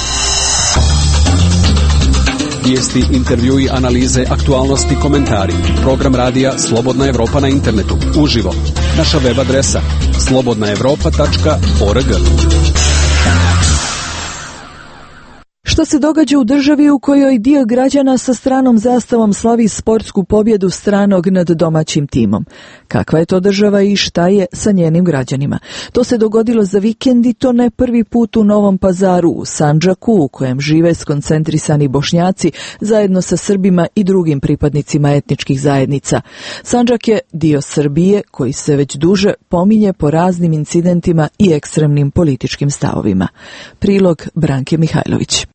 Vijesti, intervjui, analize, aktualnosti, komentari. Program radija Slobodna Evropa na internetu. Uživo. Naša web adresa slobodnaevropa.org. Što se događa u državi u kojoj dio građana sa stranom zastavom slavi sportsku pobjedu stranog nad domaćim timom? Kakva je to država i šta je sa njenim građanima? To se dogodilo za vikend i to ne prvi put u Novom Pazaru, u Sandžaku, u kojem žive skoncentrisani Bošnjaci zajedno sa Srbima i drugim pripadnicima etničkih zajednica. Sandžak je dio Srbije koji se već duže pominje po raznim incidentima i ekstremnim političkim stavovima. Prilog Branke Mihajlović.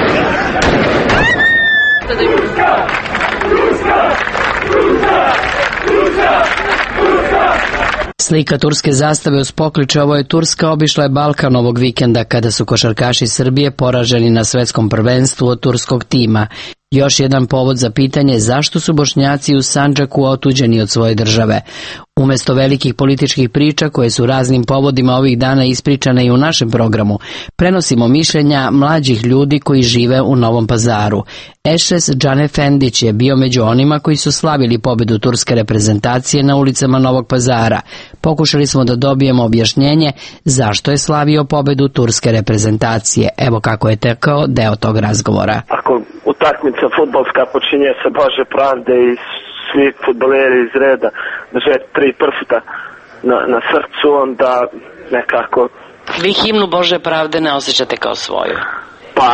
Slika turske zastave uz pokliče "Ovo je Turska" obišla je Balkan ovog vikenda kada su košarkaši Srbije poraženi na svetskom prvenstvu od turskog tima. Još jedan povod za pitanje zašto su Bošnjaci u Sandžaku otuđeni od svoje države. Umjesto velikih političkih priča koje su raznim povodima ovih dana ispričane i u našem programu, prenosimo mišljenja mlađih ljudi koji žive u Novom Pazaru. Ešes Džanefendić je bio među onima koji su slavili pobedu turske reprezentacije na ulicama Novog Pazara. Pokušali smo da dobijemo objašnjenje zašto je slavio pobedu turske reprezentacije. Evo kako je tekao deo tog razgovora. Ako utakmica fudbalska počinje se Bože pravde i svi fudbaleri iz reda drže 3 prsta na srcu, onda nekako... Vi himnu Bože pravde ne osjećate kao svoju? Pa,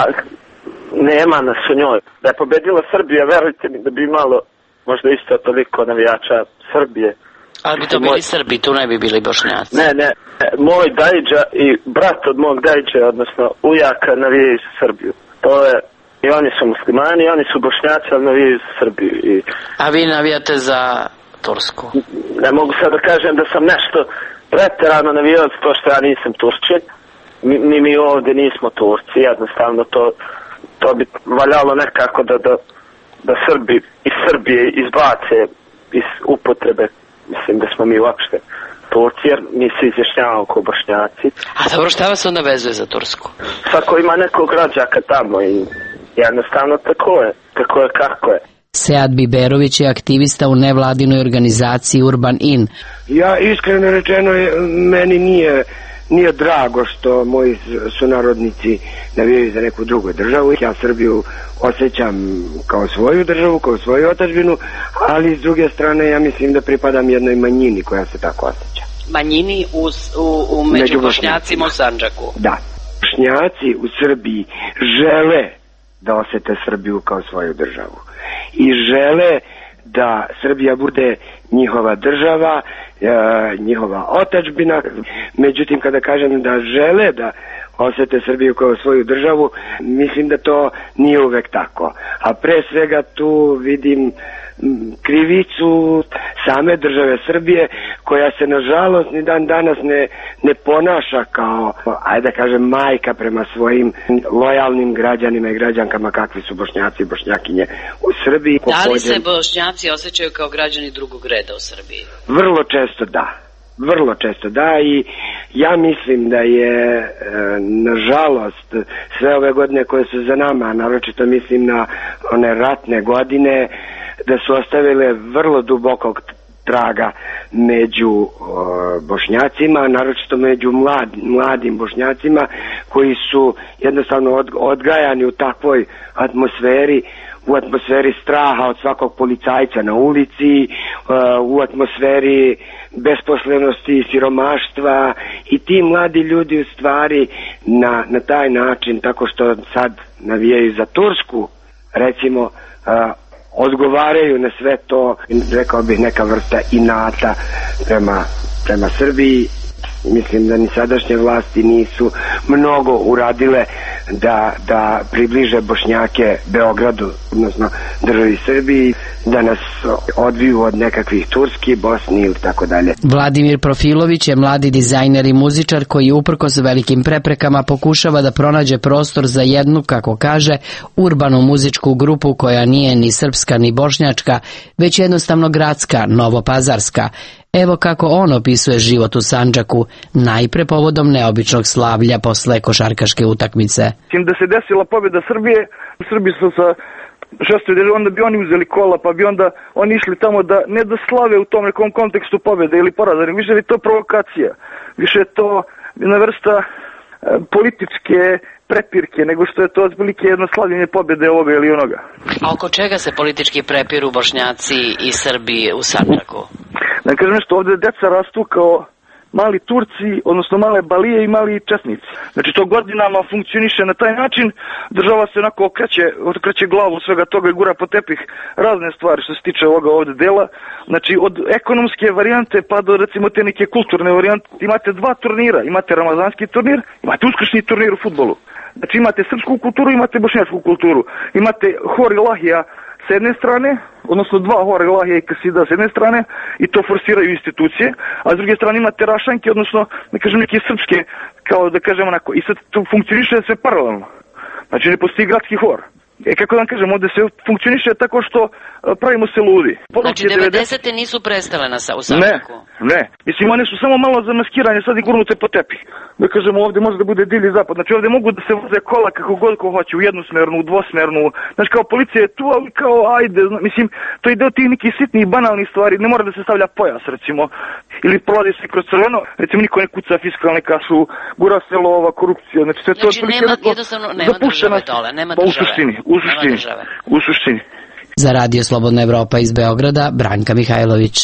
nema nas u njoj. Da je pobedila Srbija, verujte mi da bi imalo možda isto toliko navijača Srbije. Ali bi to bili Srbi, tu ne bi bili Bošnjaci. Ne, moj dajđa i brat od mog dajđa, odnosno ujaka, navijaju za Srbiju. To je... I oni su muslimani, i oni su Bošnjaci, ali navijaju za Srbiju. A vi navijate za Tursku? Ne mogu sad da kažem da sam nešto preterano navijao to što ja nisam Turčin. Mi ovdje nismo Turci, jednostavno to bi valjalo nekako da Srbi iz Srbije izbace iz upotrebe. Mislim da smo mi uopšte Turci, jer mi se izjašnjavamo kao Bošnjaci. A dobro, šta vas onda vezuje za Tursku? Svako ima nekog rođaka tamo i jednostavno tako je kako je. Sead Biberović je aktivista u nevladinoj organizaciji Urban In. Ja iskreno rečeno, meni nije drago što moji sunarodnici navijaju za neku drugu državu. Ja Srbiju osjećam kao svoju državu, kao svoju otadžbinu, ali s druge strane ja mislim da pripadam jednoj manjini koja se tako osjeća. Manjini među Bošnjacima u Sandžaku? Da. Bošnjaci u Srbiji žele da osjete Srbiju kao svoju državu i žele da Srbija bude njihova država, njihova otadžbina. Međutim, kada kažem da žele da osjete Srbiju kao svoju državu, mislim da to nije uvek tako. A pre svega tu vidim krivicu same države Srbije, koja se nažalost ni dan danas ne ponaša kao, ajde da kažem, majka prema svojim lojalnim građanima i građankama kakvi su Bošnjaci i Bošnjakinje u Srbiji. Da li se Bošnjaci osjećaju kao građani drugog reda u Srbiji? Vrlo često da. Vrlo često da, i ja mislim da je nažalost sve ove godine koje su za nama, naročito mislim na one ratne godine, da su ostavile vrlo dubokog traga među Bošnjacima, naročito među mladim Bošnjacima koji su jednostavno odgajani u takvoj atmosferi, u atmosferi straha od svakog policajca na ulici, u atmosferi besposlenosti, siromaštva, i ti mladi ljudi u stvari na taj način, tako što sad navijaju za Tursku, recimo, odgovaraju na sve to, rekao bih, neka vrsta inata prema Srbiji. Mislim da ni sadašnje vlasti nisu mnogo uradile da približe Bošnjake Beogradu, odnosno državi Srbiji, da nas odviju od nekakvih Turski, Bosni ili tako dalje. Vladimir Profilović je mladi dizajner i muzičar koji uprkos velikim preprekama pokušava da pronađe prostor za jednu, kako kaže, urbanu muzičku grupu koja nije ni srpska ni bošnjačka, već jednostavno gradska, novopazarska. Evo kako on opisuje život u Sandžaku, najpre povodom neobičnog slavlja posle košarkaške utakmice. Da se desila pobjeda Srbije, Srbi su sa onda bi oni uzeli kola, pa bi onda oni išli tamo da ne da slave u tom nekom kontekstu pobjede ili poraza, više je to provokacija, više je to jedna vrsta političke prepirke, nego što je to otprilike jedno slavljenje pobjede ovoga ili onoga. A oko čega se politički prepiru Bošnjaci i Srbi u Sandžaku? Da kažem nešto, ovdje deca rastu kao mali Turci, odnosno male Balije i mali Četnici. Znači to godinama funkcioniše na taj način, država se onako okreće glavu svega toga i gura po tepih razne stvari što se tiče ovoga ovdje dela. Znači od ekonomske varijante pa do recimo te neke kulturne varijante. Imate dva turnira, imate ramazanski turnir, imate uskršnji turnir u fudbalu. Znači imate srpsku kulturu, imate bošnjačku kulturu, imate hor ilahija s jedne strane, odnosno dva hora ilahija i kasida s jedne strane, i to forsiraju institucije, a s druge strane imate rašanke, odnosno, da kažem, neke srpske, kao da kažem onako, i sad to funkcioniše sve paralelno. Znači ne postoji gradski hor. Kako da vam kažem, ovdje se funkcioniše tako što pravimo se ludi. Znači 90-te nisu prestale u Sandžaku? Ne. Mislim, one su samo malo zamaskirane, sad i gurnute po tepih. Da kažemo, ovdje može da bude divlji zapad. Znači ovdje mogu da se voze kola kako god ko hoće, u jednosmernu, u dvosmernu. Znači kao policija je tu, ali kao ajde, mislim, to ide od tih nekih sitnih, banalnih stvari. Ne mora da se stavlja pojas, recimo, ili prolazi se kroz crveno, recimo niko ne kuca fiskalne kasu, gura se lova, korupcija. Znači sve to jednostavno nema države dole, nema države. U suštini. Za Radio Slobodna Evropa iz Beograda, Branka Mihajlović.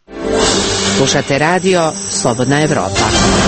Slušate radio Slobodna Evropa.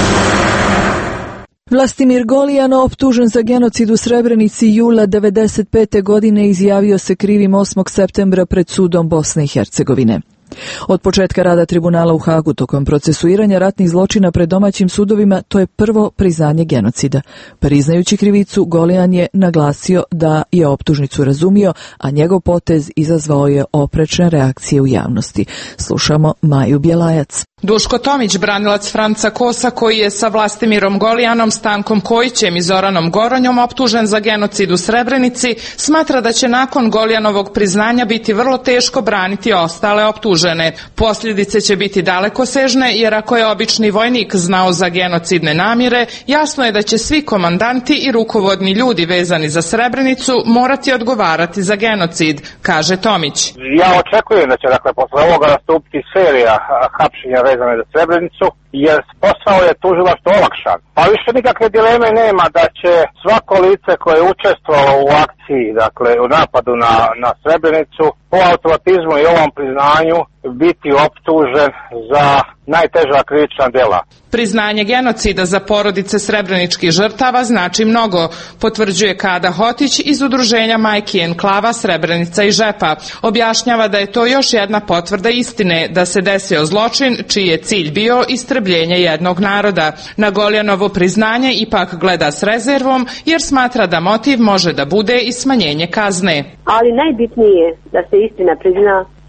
Vlastimir Golijan, optužen za genocid u Srebrenici jula 1995. godine, izjavio se krivim 8. septembra pred sudom Bosne i Hercegovine. Od početka rada tribunala u Hagu tokom procesuiranja ratnih zločina pred domaćim sudovima, to je prvo priznanje genocida. Priznajući krivicu, Golijan je naglasio da je optužnicu razumio, a njegov potez izazvao je oprečne reakcije u javnosti. Slušamo Maju Bjelajac. Duško Tomić, branilac Franca Kosa, koji je sa Vlastimirom Golijanom, Stankom Kojićem i Zoranom Goronjom optužen za genocid u Srebrenici, smatra da će nakon Golijanovog priznanja biti vrlo teško braniti ostale optužene. Posljedice će biti dalekosežne, jer ako je obični vojnik znao za genocidne namjere, jasno je da će svi komandanti i rukovodni ljudi vezani za Srebrenicu morati odgovarati za genocid, kaže Tomić. Ja očekujem da će posle ovoga nastupiti serija hapšenja vezane za Srebrenicu, jer posao je tužilaštvo olakšan. Pa više nikakve dileme nema da će svako lice koje je učestvovalo u akciji, dakle u napadu na Srebrenicu, po automatizmu i ovom priznanju biti optužen za najteža krivična djela. Priznanje genocida za porodice srebreničkih žrtava znači mnogo, potvrđuje Kada Hotić iz udruženja Majki Enklava Srebrenica i Žepa. Objašnjava da je to još jedna potvrda istine, da se desio zločin čiji je cilj bio istrebljenje jednog naroda. Na Golijanovo priznanje ipak gleda s rezervom, jer smatra da motiv može da bude i smanjenje kazne. Ali najbitnije je da se istina prizna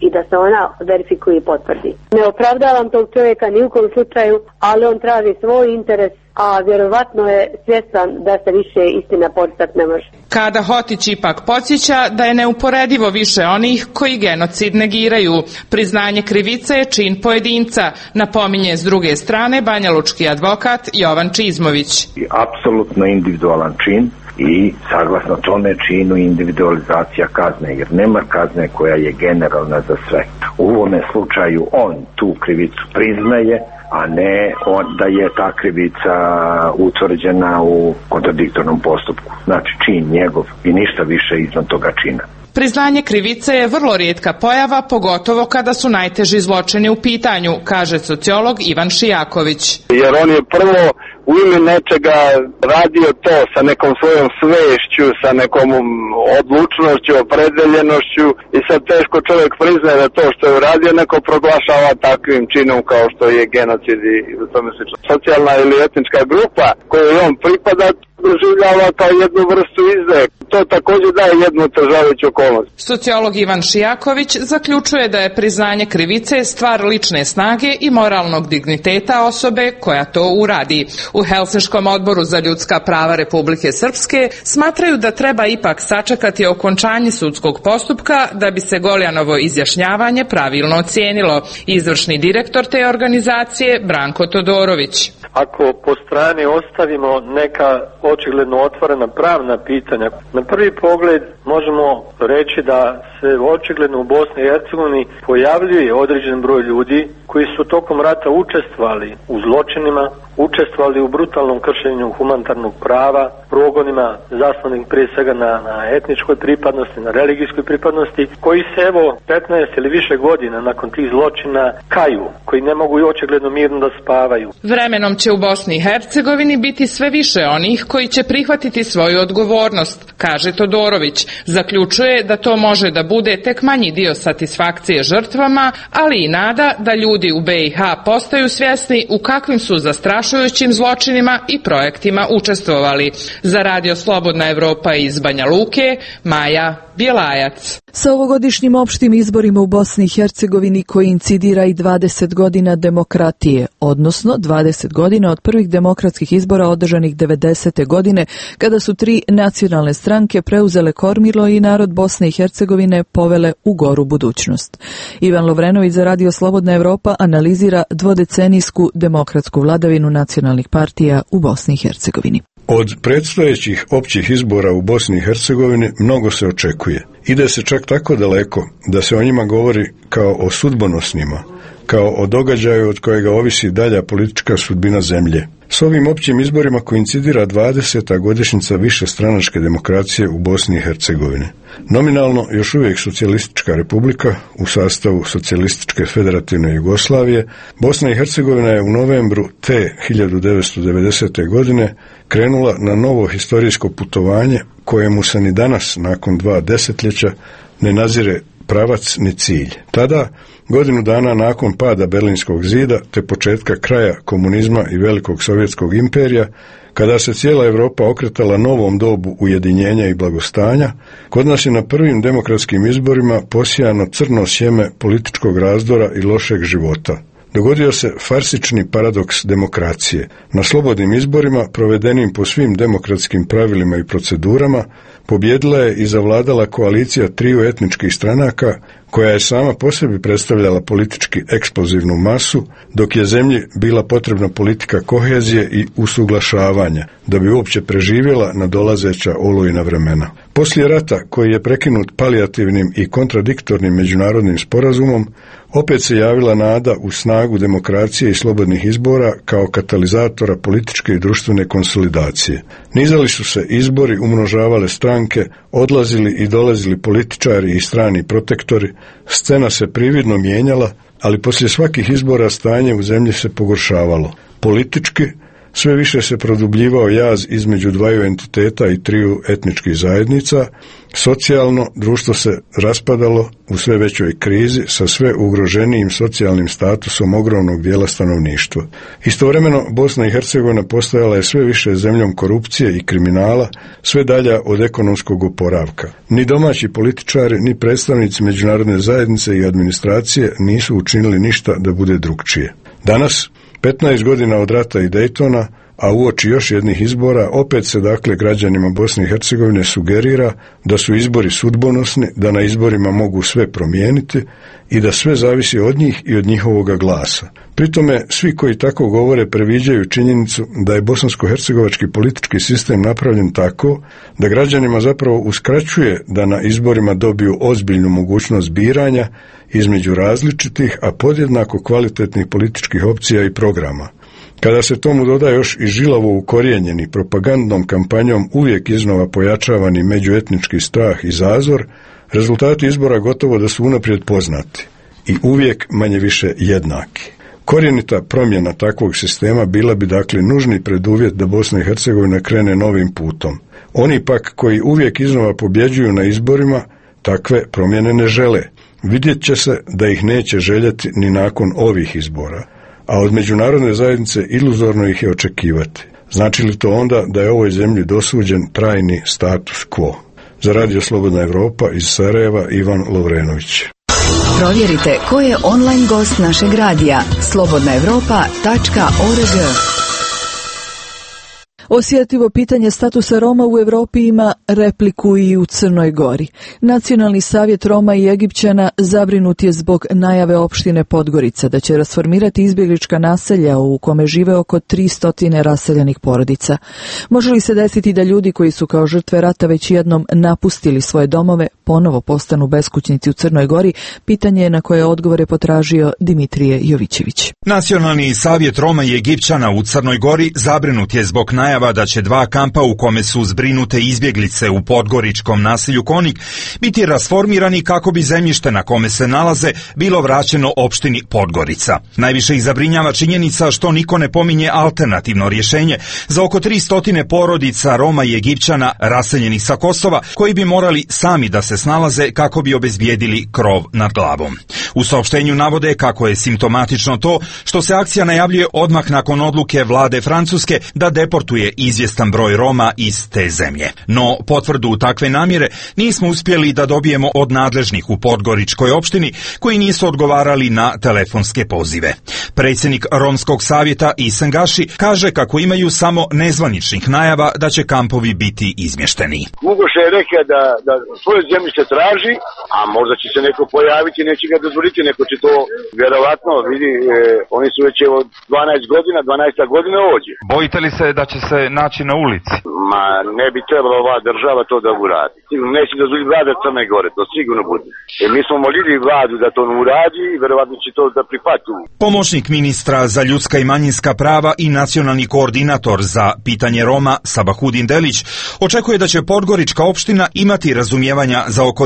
i da se ona verifikuje i potvrdi. Ne opravdavam tog čovjeka ni u kom slučaju, ali on traži svoj interes, a vjerovatno je svjestan da se više istina postati ne može. Kada Hotić ipak podsjeća da je neuporedivo više onih koji genocid negiraju. Priznanje krivice je čin pojedinca, napominje s druge strane banjalučki advokat Jovan Čizmović. Apsolutno individualan čin i saglasno tome činu individualizacija kazne, jer nema kazne koja je generalna za sve. U ovome slučaju on tu krivicu priznaje, a ne da je ta krivica utvrđena u kontradiktornom postupku. Znači čin njegov i ništa više iznad toga čina. Priznanje krivice je vrlo rijetka pojava, pogotovo kada su najteži zločini u pitanju, kaže sociolog Ivan Šijaković. Jer on je prvo u ime nečega radio to sa nekom svojom svešću, sa nekom odlučnošću, opredeljenošću i sad teško čovjek priznaje da to što je uradio neko proglašava takvim činom kao što je genocid i tome slično. Socijalna ili etnička grupa kojoj on pripada doživljava kao jednu vrstu izdaje. To također daje jednu otežavajuću okolnost. Sociolog Ivan Šijaković zaključuje da je priznanje krivice stvar lične snage i moralnog digniteta osobe koja to uradi. U Helsinškom odboru za ljudska prava Republike Srpske smatraju da treba ipak sačekati okončanje sudskog postupka da bi se Golijanovo izjašnjavanje pravilno ocijenilo. Izvršni direktor te organizacije Branko Todorović. Ako po strani ostavimo neka očigledno otvorena pravna pitanja, na prvi pogled možemo reći da se očigledno u Bosni i Hercegovini pojavljuje određen broj ljudi koji su tokom rata učestvovali u zločinima, učestvovali u brutalnom kršenju humanitarnog prava, progonima zasnovanih prije svega na etničkoj pripadnosti, na religijskoj pripadnosti, koji se evo 15 ili više godina nakon tih zločina kaju, koji ne mogu i očigledno mirno da spavaju. Vremenom će u Bosni i Hercegovini biti sve više onih koji će prihvatiti svoju odgovornost, kaže Todorović. Zaključuje da to može da bude tek manji dio satisfakcije žrtvama, ali i nada da ljudi u BiH postaju svjesni u kakvim su zastrašujućim zločinima i projektima učestvovali. Za Radio Slobodna Evropa iz Banja Luke, Maja Bjelajac. Sa ovogodišnjim opštim izborima u Bosni i Hercegovini koincidira i 20 godina demokratije, odnosno 20 godina od prvih demokratskih izbora održanih 90. godine, kada su 3 nacionalne stranke preuzele kormilo i narod Bosne i Hercegovine povele u goru budućnost. Ivan Lovrenović za Radio Slobodna Evropa analizira dvodecenijsku demokratsku vladavinu nacionalnih partija u Bosni i Hercegovini. Od predstojećih općih izbora u Bosni i Hercegovini mnogo se očekuje. Ide se čak tako daleko da se o njima govori kao o sudbonosnima, kao o događaju od kojega ovisi dalja politička sudbina zemlje. S ovim općim izborima koincidira 20. godišnjica višestranačke demokracije u Bosni i Hercegovini. Nominalno još uvijek socijalistička republika u sastavu socijalističke federativne Jugoslavije, Bosna i Hercegovina je u novembru te 1990. godine krenula na novo historijsko putovanje kojemu se ni danas, nakon 2 desetljeća, ne nazire pravac ni cilj. Tada, godinu dana nakon pada Berlinskog zida te početka kraja komunizma i velikog sovjetskog imperija, kada se cijela Europa okretala novom dobu ujedinjenja i blagostanja, kod nas je na prvim demokratskim izborima posijano crno sjeme političkog razdora i lošeg života. Dogodio se farsični paradoks demokracije. Na slobodnim izborima, provedenim po svim demokratskim pravilima i procedurama, pobjedila je i zavladala koalicija 3 etničkih stranaka, koja je sama po sebi predstavljala politički eksplozivnu masu, dok je zemlji bila potrebna politika kohezije i usuglašavanja, da bi uopće preživjela nadolazeća olujna vremena. Poslije rata, koji je prekinut palijativnim i kontradiktornim međunarodnim sporazumom, opet se javila nada u snagu demokracije i slobodnih izbora kao katalizatora političke i društvene konsolidacije. Nizali su se izbori, umnožavale stranke, odlazili i dolazili političari i strani protektori, scena se prividno mijenjala, ali poslije svakih izbora stanje u zemlji se pogoršavalo. Politički, sve više se produbljivao jaz između dvaju entiteta i triju etničkih zajednica. Socijalno, društvo se raspadalo u sve većoj krizi sa sve ugroženijim socijalnim statusom ogromnog dijela stanovništva. Istovremeno, Bosna i Hercegovina postajala je sve više zemljom korupcije i kriminala, sve dalja od ekonomskog oporavka. Ni domaći političari, ni predstavnici međunarodne zajednice i administracije nisu učinili ništa da bude drukčije. Danas, 15 godina od rata i Daytona, a uoči još jednih izbora, opet se dakle građanima Bosne i Hercegovine sugerira da su izbori sudbonosni, da na izborima mogu sve promijeniti i da sve zavisi od njih i od njihovoga glasa. Pritome, svi koji tako govore previđaju činjenicu da je bosansko-hercegovački politički sistem napravljen tako da građanima zapravo uskraćuje da na izborima dobiju ozbiljnu mogućnost biranja između različitih, a podjednako kvalitetnih političkih opcija i programa. Kada se tomu doda još i žilavo ukorijenjeni propagandnom kampanjom uvijek iznova pojačavani međuetnički strah i zazor, rezultati izbora gotovo da su unaprijed poznati i uvijek manje više jednaki. Korijenita promjena takvog sistema bila bi dakle nužni preduvjet da Bosna i Hercegovina krene novim putom. Oni pak koji uvijek iznova pobjeđuju na izborima takve promjene ne žele. Vidjet će se da ih neće željeti ni nakon ovih izbora. A od međunarodne zajednice iluzorno ih je očekivati. Znači li to onda da je ovoj zemlji dosuđen trajni status quo? Za Radio Slobodna Evropa iz Sarajeva, Ivan Lovrenović. Provjerite ko je online gost našeg radija. slobodnaevropa.org. Osjetljivo pitanje statusa Roma u Europi ima repliku i u Crnoj Gori. Nacionalni savjet Roma i Egipćana zabrinut je zbog najave opštine Podgorica da će rasformirati izbjeglička naselja u kome žive oko 300 raseljenih porodica. Može li se desiti da ljudi koji su kao žrtve rata već jednom napustili svoje domove ponovo postanu beskućnici u Crnoj Gori? Pitanje je na koje odgovore potražio Dimitrije Jovićević. Nacionalni savjet Roma i Egipćana u Crnoj Gori zabrinut je zbog najava da će dva kampa u kome su zbrinute izbjeglice u podgoričkom naselju Konik biti rasformirani kako bi zemljište na kome se nalaze bilo vraćeno opštini Podgorica. Najviše ih zabrinjava činjenica što niko ne pominje alternativno rješenje za oko 300 porodica Roma i Egipćana raseljenih sa Kosova koji bi morali sami da se snalaze kako bi obezbijedili krov nad glavom. U saopštenju navode kako je simptomatično to što se akcija najavljuje odmah nakon odluke vlade Francuske da deportuje izvjestan broj Roma iz te zemlje. No, potvrdu takve namjere nismo uspjeli da dobijemo od nadležnih u Podgoričkoj opštini koji nisu odgovarali na telefonske pozive. Predsjednik Romskog savjeta Isen Gaši kaže kako imaju samo nezvaničnih najava da će kampovi biti izmješteni. Mugoš je rekao da svoje zemljište traži, a možda će se neko pojaviti i neće ga dozvoliti, neko će to vjerovatno vidi, oni su već evo 12 godina ođe. Bojite li se da će se naći na ulici? Ma ne bi trebala ova država to da uradi. Neće dozvoliti vlada Crne Gore, to sigurno bude. Mi smo molili vladu da to uradi i vjerovatno će to da prihvati. Pomoćnik ministra za ljudska i manjinska prava i nacionalni koordinator za pitanje Roma Sabahudin Delić očekuje da će Podgorička opština imati razumijevanja za oko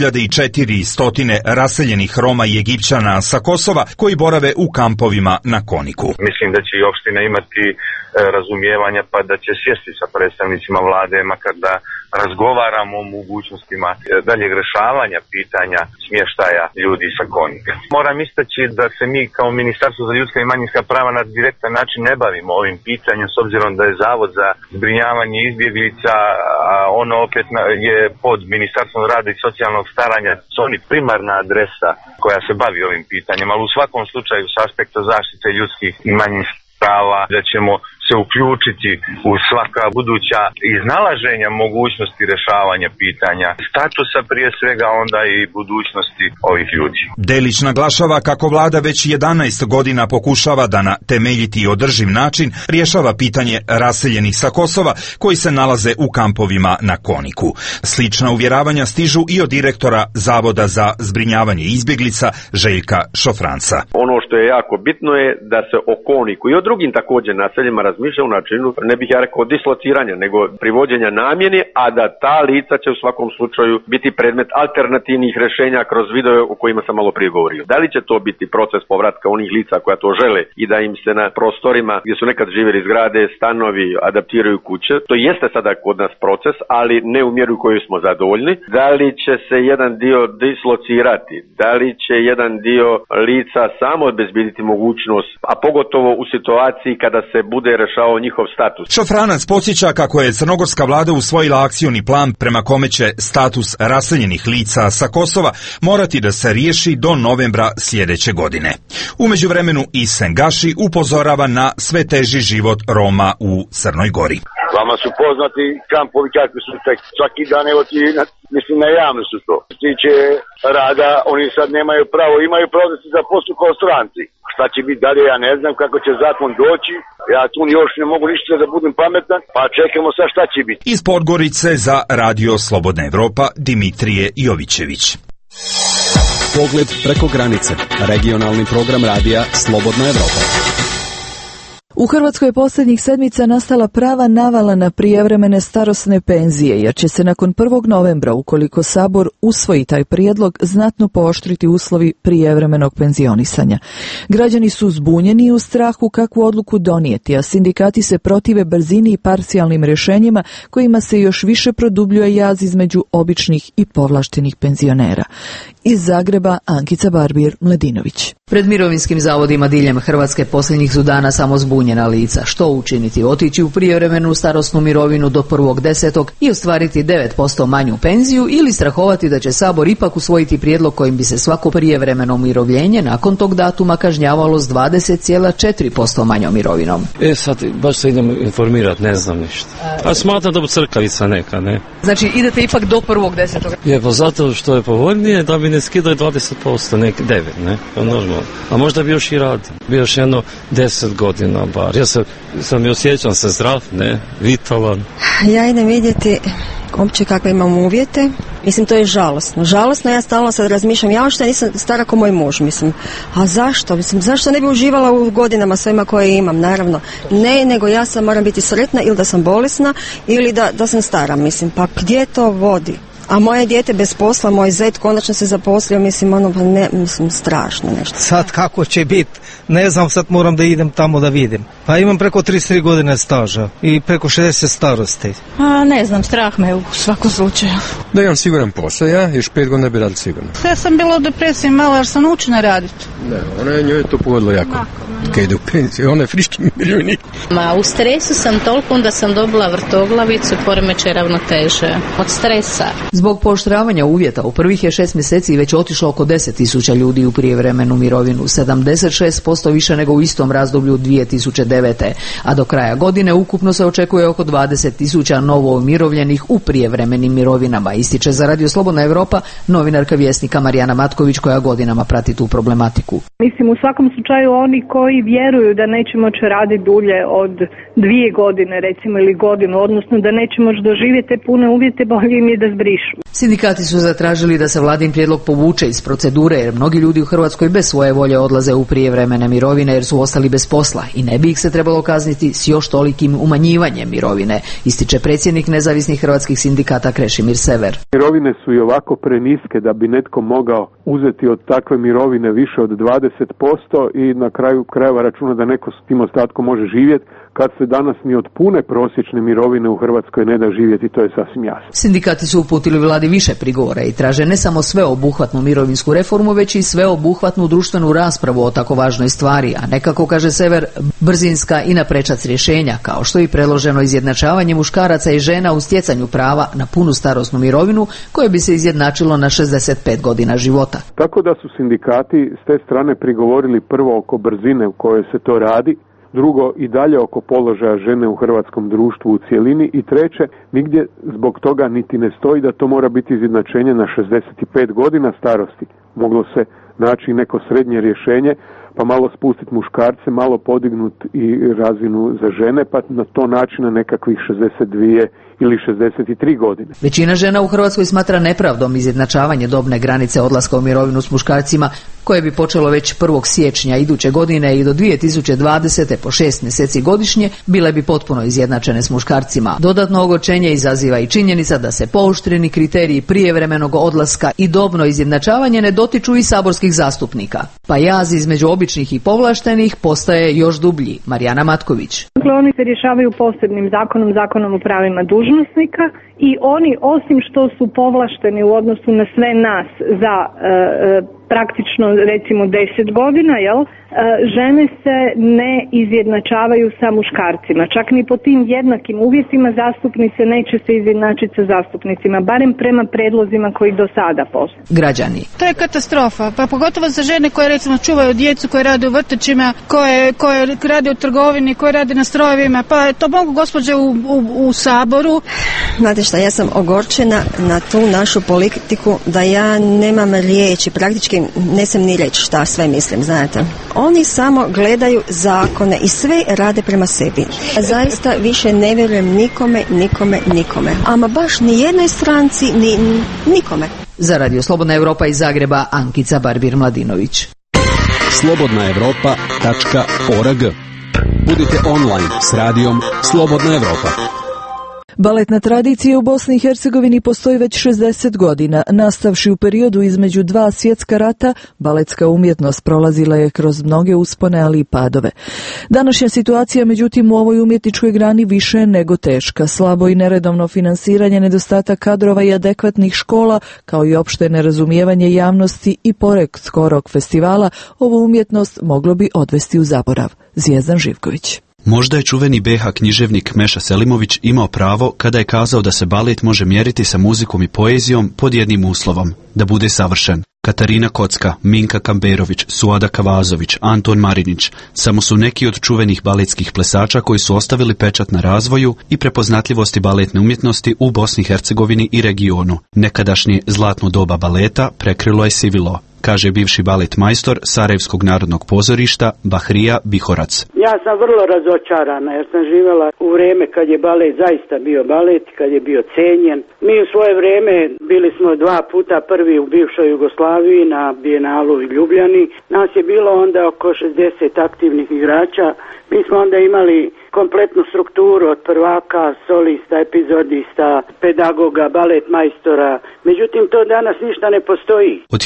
2400 raseljenih Roma i Egipćana sa Kosova koji borave u kampovima na Koniku. Mislim da će i opština imati razumijevanja pa da će sjesti sa predstavnicima vlade makar da razgovaramo o mogućnostima daljeg rješavanja pitanja smještaja ljudi sa Konika. Moram istaći da se mi kao Ministarstvo za ljudska i manjinska prava na direktan način ne bavimo ovim pitanjem s obzirom da je Zavod za zbrinjavanje izbjeglica, a ono opet je pod Ministarstvom rada i socijalnog staranja, su oni primarna adresa koja se bavi ovim pitanjem, ali u svakom slučaju s aspekta zaštite ljudskih i manjinskih prava da ćemo se uključiti u svaka buduća iznalaženja mogućnosti rješavanja pitanja statusa prije svega onda i budućnosti ovih ljudi. Delić naglašava kako vlada već 11 godina pokušava da na temeljiti i održiv način rješava pitanje raseljenih sa Kosova koji se nalaze u kampovima na Koniku. Slična uvjeravanja stižu i od direktora Zavoda za zbrinjavanje izbjeglica Željka Šofranca. Ono što je jako bitno je da se o Koniku i o drugim također naseljima razmišlja u načinu, ne bih ja rekao dislociranja, nego privođenja namjeni, a da ta lica će u svakom slučaju biti predmet alternativnih rješenja kroz video o kojima sam malo prije govorio. Da li će to biti proces povratka onih lica koja to žele i da im se na prostorima gdje su nekad živjeli zgrade, stanovi, adaptiraju kuće, to jeste sada kod nas proces, ali ne u mjeru koju smo zadovoljni. Da li će se jedan dio dislocirati, da li će jedan dio lica samo obezbediti mogućnost, a pogotovo u situaciji kada se bude rešavao njihov status. Šafranac podsjeća kako je crnogorska vlada usvojila akcioni plan prema kome će status raseljenih lica sa Kosova morati da se riješi do novembra sljedeće godine. U međuvremenu i Sengaši upozorava na sve teži život Roma u Crnoj Gori. Vama su poznati kampovi kakvi su tek svaki dan, evo ti, mislim na javno su to. Što se tiče rada, oni sad nemaju pravo, imaju pravo da se zaposlu kao stranci. Šta će biti dalje, ja ne znam kako će zakon doći, ja tu još ne mogu ništa da budem pametan, pa čekamo sad šta će biti. Iz Podgorice za Radio Slobodna Evropa, Dimitrije Jovićević. Pogled preko granice. Regionalni program radija Slobodna Evropa. U Hrvatskoj je posljednjih sedmica nastala prava navala na prijevremene starosne penzije, jer će se nakon 1. novembra, ukoliko Sabor usvoji taj prijedlog, znatno pooštriti uslovi prijevremenog penzionisanja. Građani su zbunjeni i u strahu kakvu odluku donijeti, a sindikati se protive brzini i parcijalnim rješenjima kojima se još više produbljuje jaz između običnih i povlaštenih penzionera. Iz Zagreba, Ankica Barbir-Mledinović. Pred mirovinskim zavodima diljem Hrvatske posljednjih su dana samo zbunjena lica. Što učiniti? Otići u prijevremenu starosnu mirovinu do 1.10. i ostvariti 9% manju penziju ili strahovati da će Sabor ipak usvojiti prijedlog kojim bi se svako prijevremeno umirovljenje nakon tog datuma kažnjavalo s 20,4% manjom mirovinom. Sad baš se idem informirati, ne znam ništa. A smatram da bu crkavica neka, ne? Znači idete ipak do 1.10. Je, pa zato što je povoljnije da bi ne skidali 20%, nek 9, ne? Normalno. A možda bi još i radio. Bi još jedno 10 godina bar. Ja sam i osjećam se zdrav, ne? Vitalan. Ja idem vidjeti uopće kakve imam uvjete. Mislim, to je žalostno. Žalostno, ja stalno sad razmišljam, ja što nisam stara kao moj muž, mislim. A zašto? Mislim, zašto ne bi uživala u godinama svojima koje imam? Naravno. Ne, nego ja sam moram biti sretna ili da sam bolesna ili da sam stara, mislim. Pa gdje to vodi? A moje dijete bez posla, moj zet konačno se zaposlio, mislim, mislim, strašno nešto. Sad kako će biti, ne znam, sad moram da idem tamo da vidim. Pa imam preko 33 godine staža i preko 60 starosti. A ne znam, strah me u svakom slučaju. Da imam siguran posao, ja još 5 godina bi radila sigurno. Ja sam bila u depresiji malo jer sam naučena raditi. Ne, njoj je to pogodilo jako. Kad ide u penziju, ona je friški milijuni. U stresu sam toliko da sam dobila vrtoglavicu i poremećaj ravnoteže. Od stresa. Zbog pooštravanja uvjeta u prvih je 6 mjeseci već otišlo oko 10.000 ljudi u prijevremenu mirovinu, 76% više nego u istom razdoblju 2009. A do kraja godine ukupno se očekuje oko 20.000 novo umirovljenih u prijevremenim mirovinama, ističe za Radio Slobodna Evropa novinarka Vjesnika Marijana Matković koja godinama prati tu problematiku. Mislim, u svakom slučaju oni koji vjeruju da neće moći raditi dulje od 2 godine recimo ili godinu, odnosno da neće moći doživjeti te pune uvjete, bolje im je da zbrišu. Sindikati su zatražili da se vladin prijedlog povuče iz procedure jer mnogi ljudi u Hrvatskoj bez svoje volje odlaze u prijevremene mirovine jer su ostali bez posla i ne bi ih se trebalo kazniti s još tolikim umanjivanjem mirovine, ističe predsjednik nezavisnih hrvatskih sindikata Krešimir Sever. Mirovine su i ovako preniske da bi netko mogao uzeti od takve mirovine više od 20% i na kraju krajeva računa da neko s tim ostatkom može živjeti, kad se danas ni od pune prosječne mirovine u Hrvatskoj ne da živjeti, to je sasvim jasno. Sindikati su uputili vladi više prigovora i traže ne samo sveobuhvatnu mirovinsku reformu, već i sveobuhvatnu društvenu raspravu o tako važnoj stvari, a nekako, kaže Sever, brzinska i na prečac rješenja, kao što je predloženo izjednačavanje muškaraca i žena u stjecanju prava na punu starosnu mirovinu, koje bi se izjednačilo na 65 godina života. Tako da su sindikati s te strane prigovorili prvo oko brzine u kojoj se to radi, drugo i dalje oko položaja žene u hrvatskom društvu u cjelini i treće, nigdje zbog toga niti ne stoji da to mora biti izjednačenje na 65 godina starosti. Moglo se naći neko srednje rješenje, pa malo spustiti muškarce, malo podignuti i razinu za žene, pa na to način na nekakvih 62 ili 63 godine. Većina žena u Hrvatskoj smatra nepravdom izjednačavanje dobne granice odlaska u mirovinu s muškarcima, koje bi počelo već 1. siječnja iduće godine i do 2020. po 6 mjeseci godišnje, bile bi potpuno izjednačene s muškarcima. Dodatno ogorčenje izaziva i činjenica da se pooštreni kriteriji prijevremenog odlaska i dobno izjednačavanje ne dotiču i saborskih zastupnika. Pa jaz između običnih i povlaštenih postaje još dublji. Marijana Matković. Dakle, oni se rješavaju posebnim zakonom, zakonom o pravima dužnosnika i oni osim što su povlašteni u odnosu na sve nas za praktično recimo 10 godina, žene se ne izjednačavaju sa muškarcima. Čak ni po tim jednakim uvjetima zastupnice neće se izjednačiti sa zastupnicima, barem prema predlozima koji do sada postoje. Građani. To je katastrofa, pa pogotovo za žene koje recimo čuvaju djecu, koje rade u vrtićima, koje rade u trgovini, koje rade na strojevima, pa to mogu gospođe u Saboru. Znate šta, ja sam ogorčena na tu našu politiku da ja nemam riječi, praktički ne sam ni reći šta sve mislim, znate. Oni samo gledaju zakone i sve rade prema sebi. Zaista više ne vjerujem nikome. Ama baš ni jednoj stranci, ni nikome. Za Radio Slobodna Europa iz Zagreba, Ankica Barbir-Mladinović. slobodnaevropa.org. Budite online s radijom Slobodna Evropa. Baletna tradicija u Bosni i Hercegovini postoji već 60 godina. Nastavši u periodu između dva svjetska rata, baletska umjetnost prolazila je kroz mnoge uspone, ali i padove. Današnja situacija, međutim, u ovoj umjetničkoj grani više je nego teška. Slabo i neredovno finansiranje, nedostatak kadrova i adekvatnih škola, kao i opšte nerazumijevanje javnosti i pored skorog festivala, ovu umjetnost moglo bi odvesti u zaborav. Zvijezdan Živković. Možda je čuveni BH književnik Meša Selimović imao pravo kada je kazao da se balet može mjeriti sa muzikom i poezijom pod jednim uslovom, da bude savršen. Katarina Kocka, Minka Kamberović, Suada Kavazović, Anton Marinić samo su neki od čuvenih baletskih plesača koji su ostavili pečat na razvoju i prepoznatljivosti baletne umjetnosti u Bosni i Hercegovini i regionu. Nekadašnje zlatno doba baleta prekrilo je sivilo, kaže bivši balet majstor Sarajevskog narodnog pozorišta Bahrija Bihorac. Ja sam vrlo razočarana jer sam živjela u vrijeme kad je balet zaista bio balet, kad je bio cenjen. Mi u svoje vrijeme bili smo 2 puta prvi u bivšoj Jugoslaviji na Bijenalu i Ljubljani. Nas je bilo onda oko 60 aktivnih igrača. Mi smo onda imali kompletnu strukturu od prvaka, solista, epizodista, pedagoga, balet majstora. Međutim, to danas ništa ne postoji. Od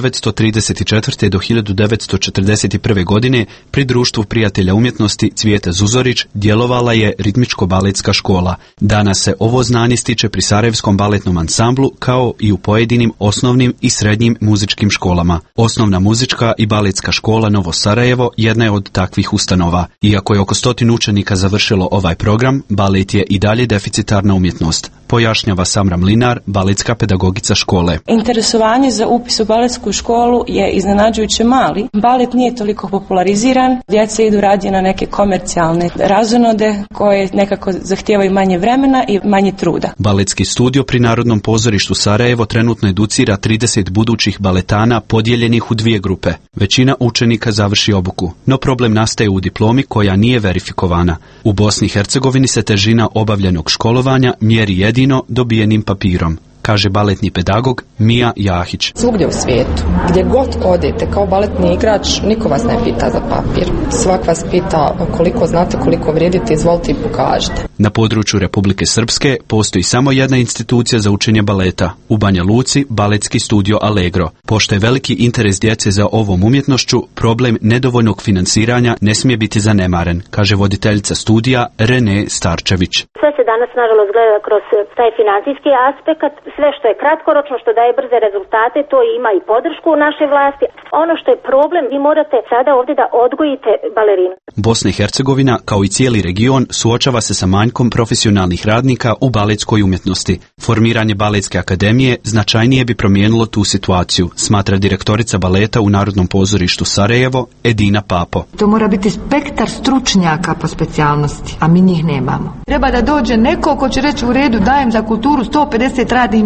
1934. do 1941. godine pri Društvu prijatelja umjetnosti Cvijeta Zuzorić djelovala je ritmičko-baletska škola. Danas se ovo znanje stiče pri Sarajevskom baletnom ansamblu kao i u pojedinim osnovnim i srednjim muzičkim školama. Osnovna muzička i baletska škola Novo Sarajevo jedna je od takvih ustanova. Iako je oko 100 učenika završilo ovaj program, balet je i dalje deficitarna umjetnost, pojašnjava Samra Mlinar, baletska pedagogica škole. Interesovanje za upis u baletsku školu je iznenađujuće mali. Balet nije toliko populariziran, djeca idu radije na neke komercijalne razonode koje nekako zahtijevaju manje vremena i manje truda. Baletski studio pri Narodnom pozorištu Sarajevo trenutno educira 30 budućih baletana podijeljenih u 2 grupe. Većina učenika završi obuku, no problem nastaje u diplomi koja nije verifikovana. U Bosni i Hercegovini se težina obavljenog školovanja mjeri jedino dobijenim papirom, kaže baletni pedagog Mija Jahić. Svugdje u svijetu, gdje god odete kao baletni igrač, niko vas ne pita za papir. Svak vas pita koliko znate, koliko vrijedite, izvolite i pokažite. Na području Republike Srpske postoji samo jedna institucija za učenje baleta. U Banja Luci baletski studio Allegro. Pošto je veliki interes djece za ovom umjetnošću, problem nedovoljnog finansiranja ne smije biti zanemaren, kaže voditeljica studija Rene Starčević. Sve se danas nažalost gleda kroz taj financijski aspekt. Sve što je kratkoročno, što daje brze rezultate, to ima i podršku u našoj vlasti. Ono što je problem, vi morate sada ovdje da odgojite balerinu. Bosna i Hercegovina, kao i cijeli region, suočava se sa manjkom profesionalnih radnika u baletskoj umjetnosti. Formiranje baletske akademije značajnije bi promijenilo tu situaciju, smatra direktorica baleta u Narodnom pozorištu Sarajevo, Edina Papo. To mora biti spektar stručnjaka po specijalnosti, a mi njih nemamo. Treba da dođe neko ko će reći u redu, dajem za kulturu 150 radnih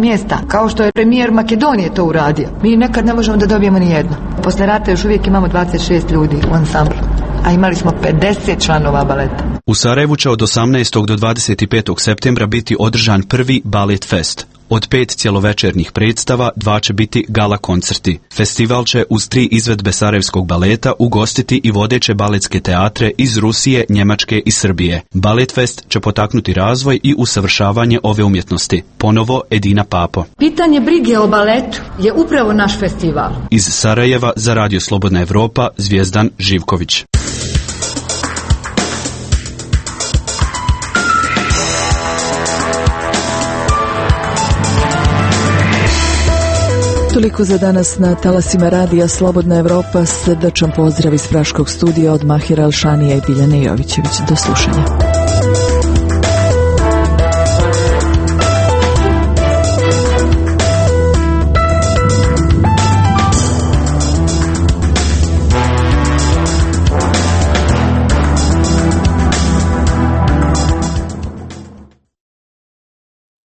mjesta, kao što je premijer Makedonije to uradio. Mi nekad ne možemo da dobijemo ni jedno. Posle rata još uvijek imamo 26 ljudi u ansamblu, a imali smo 50 članova baleta. U Sarajevu će od 18. do 25. septembra biti održan prvi Balet Fest. Od 5 cjelovečernjih predstava 2 će biti gala koncerti. Festival će uz 3 izvedbe sarajevskog baleta ugostiti i vodeće baletske teatre iz Rusije, Njemačke i Srbije. Balet Fest će potaknuti razvoj i usavršavanje ove umjetnosti. Ponovo Edina Papo. Pitanje brige o baletu je upravo naš festival. Iz Sarajeva za Radio Slobodna Evropa, Zvijezdan Živković. Toliko za danas na talasima radija Slobodna Evropa. Srdačan pozdrav iz Praškog studija od Mahira Alšanija i Biljane Jovićević. Do slušanja.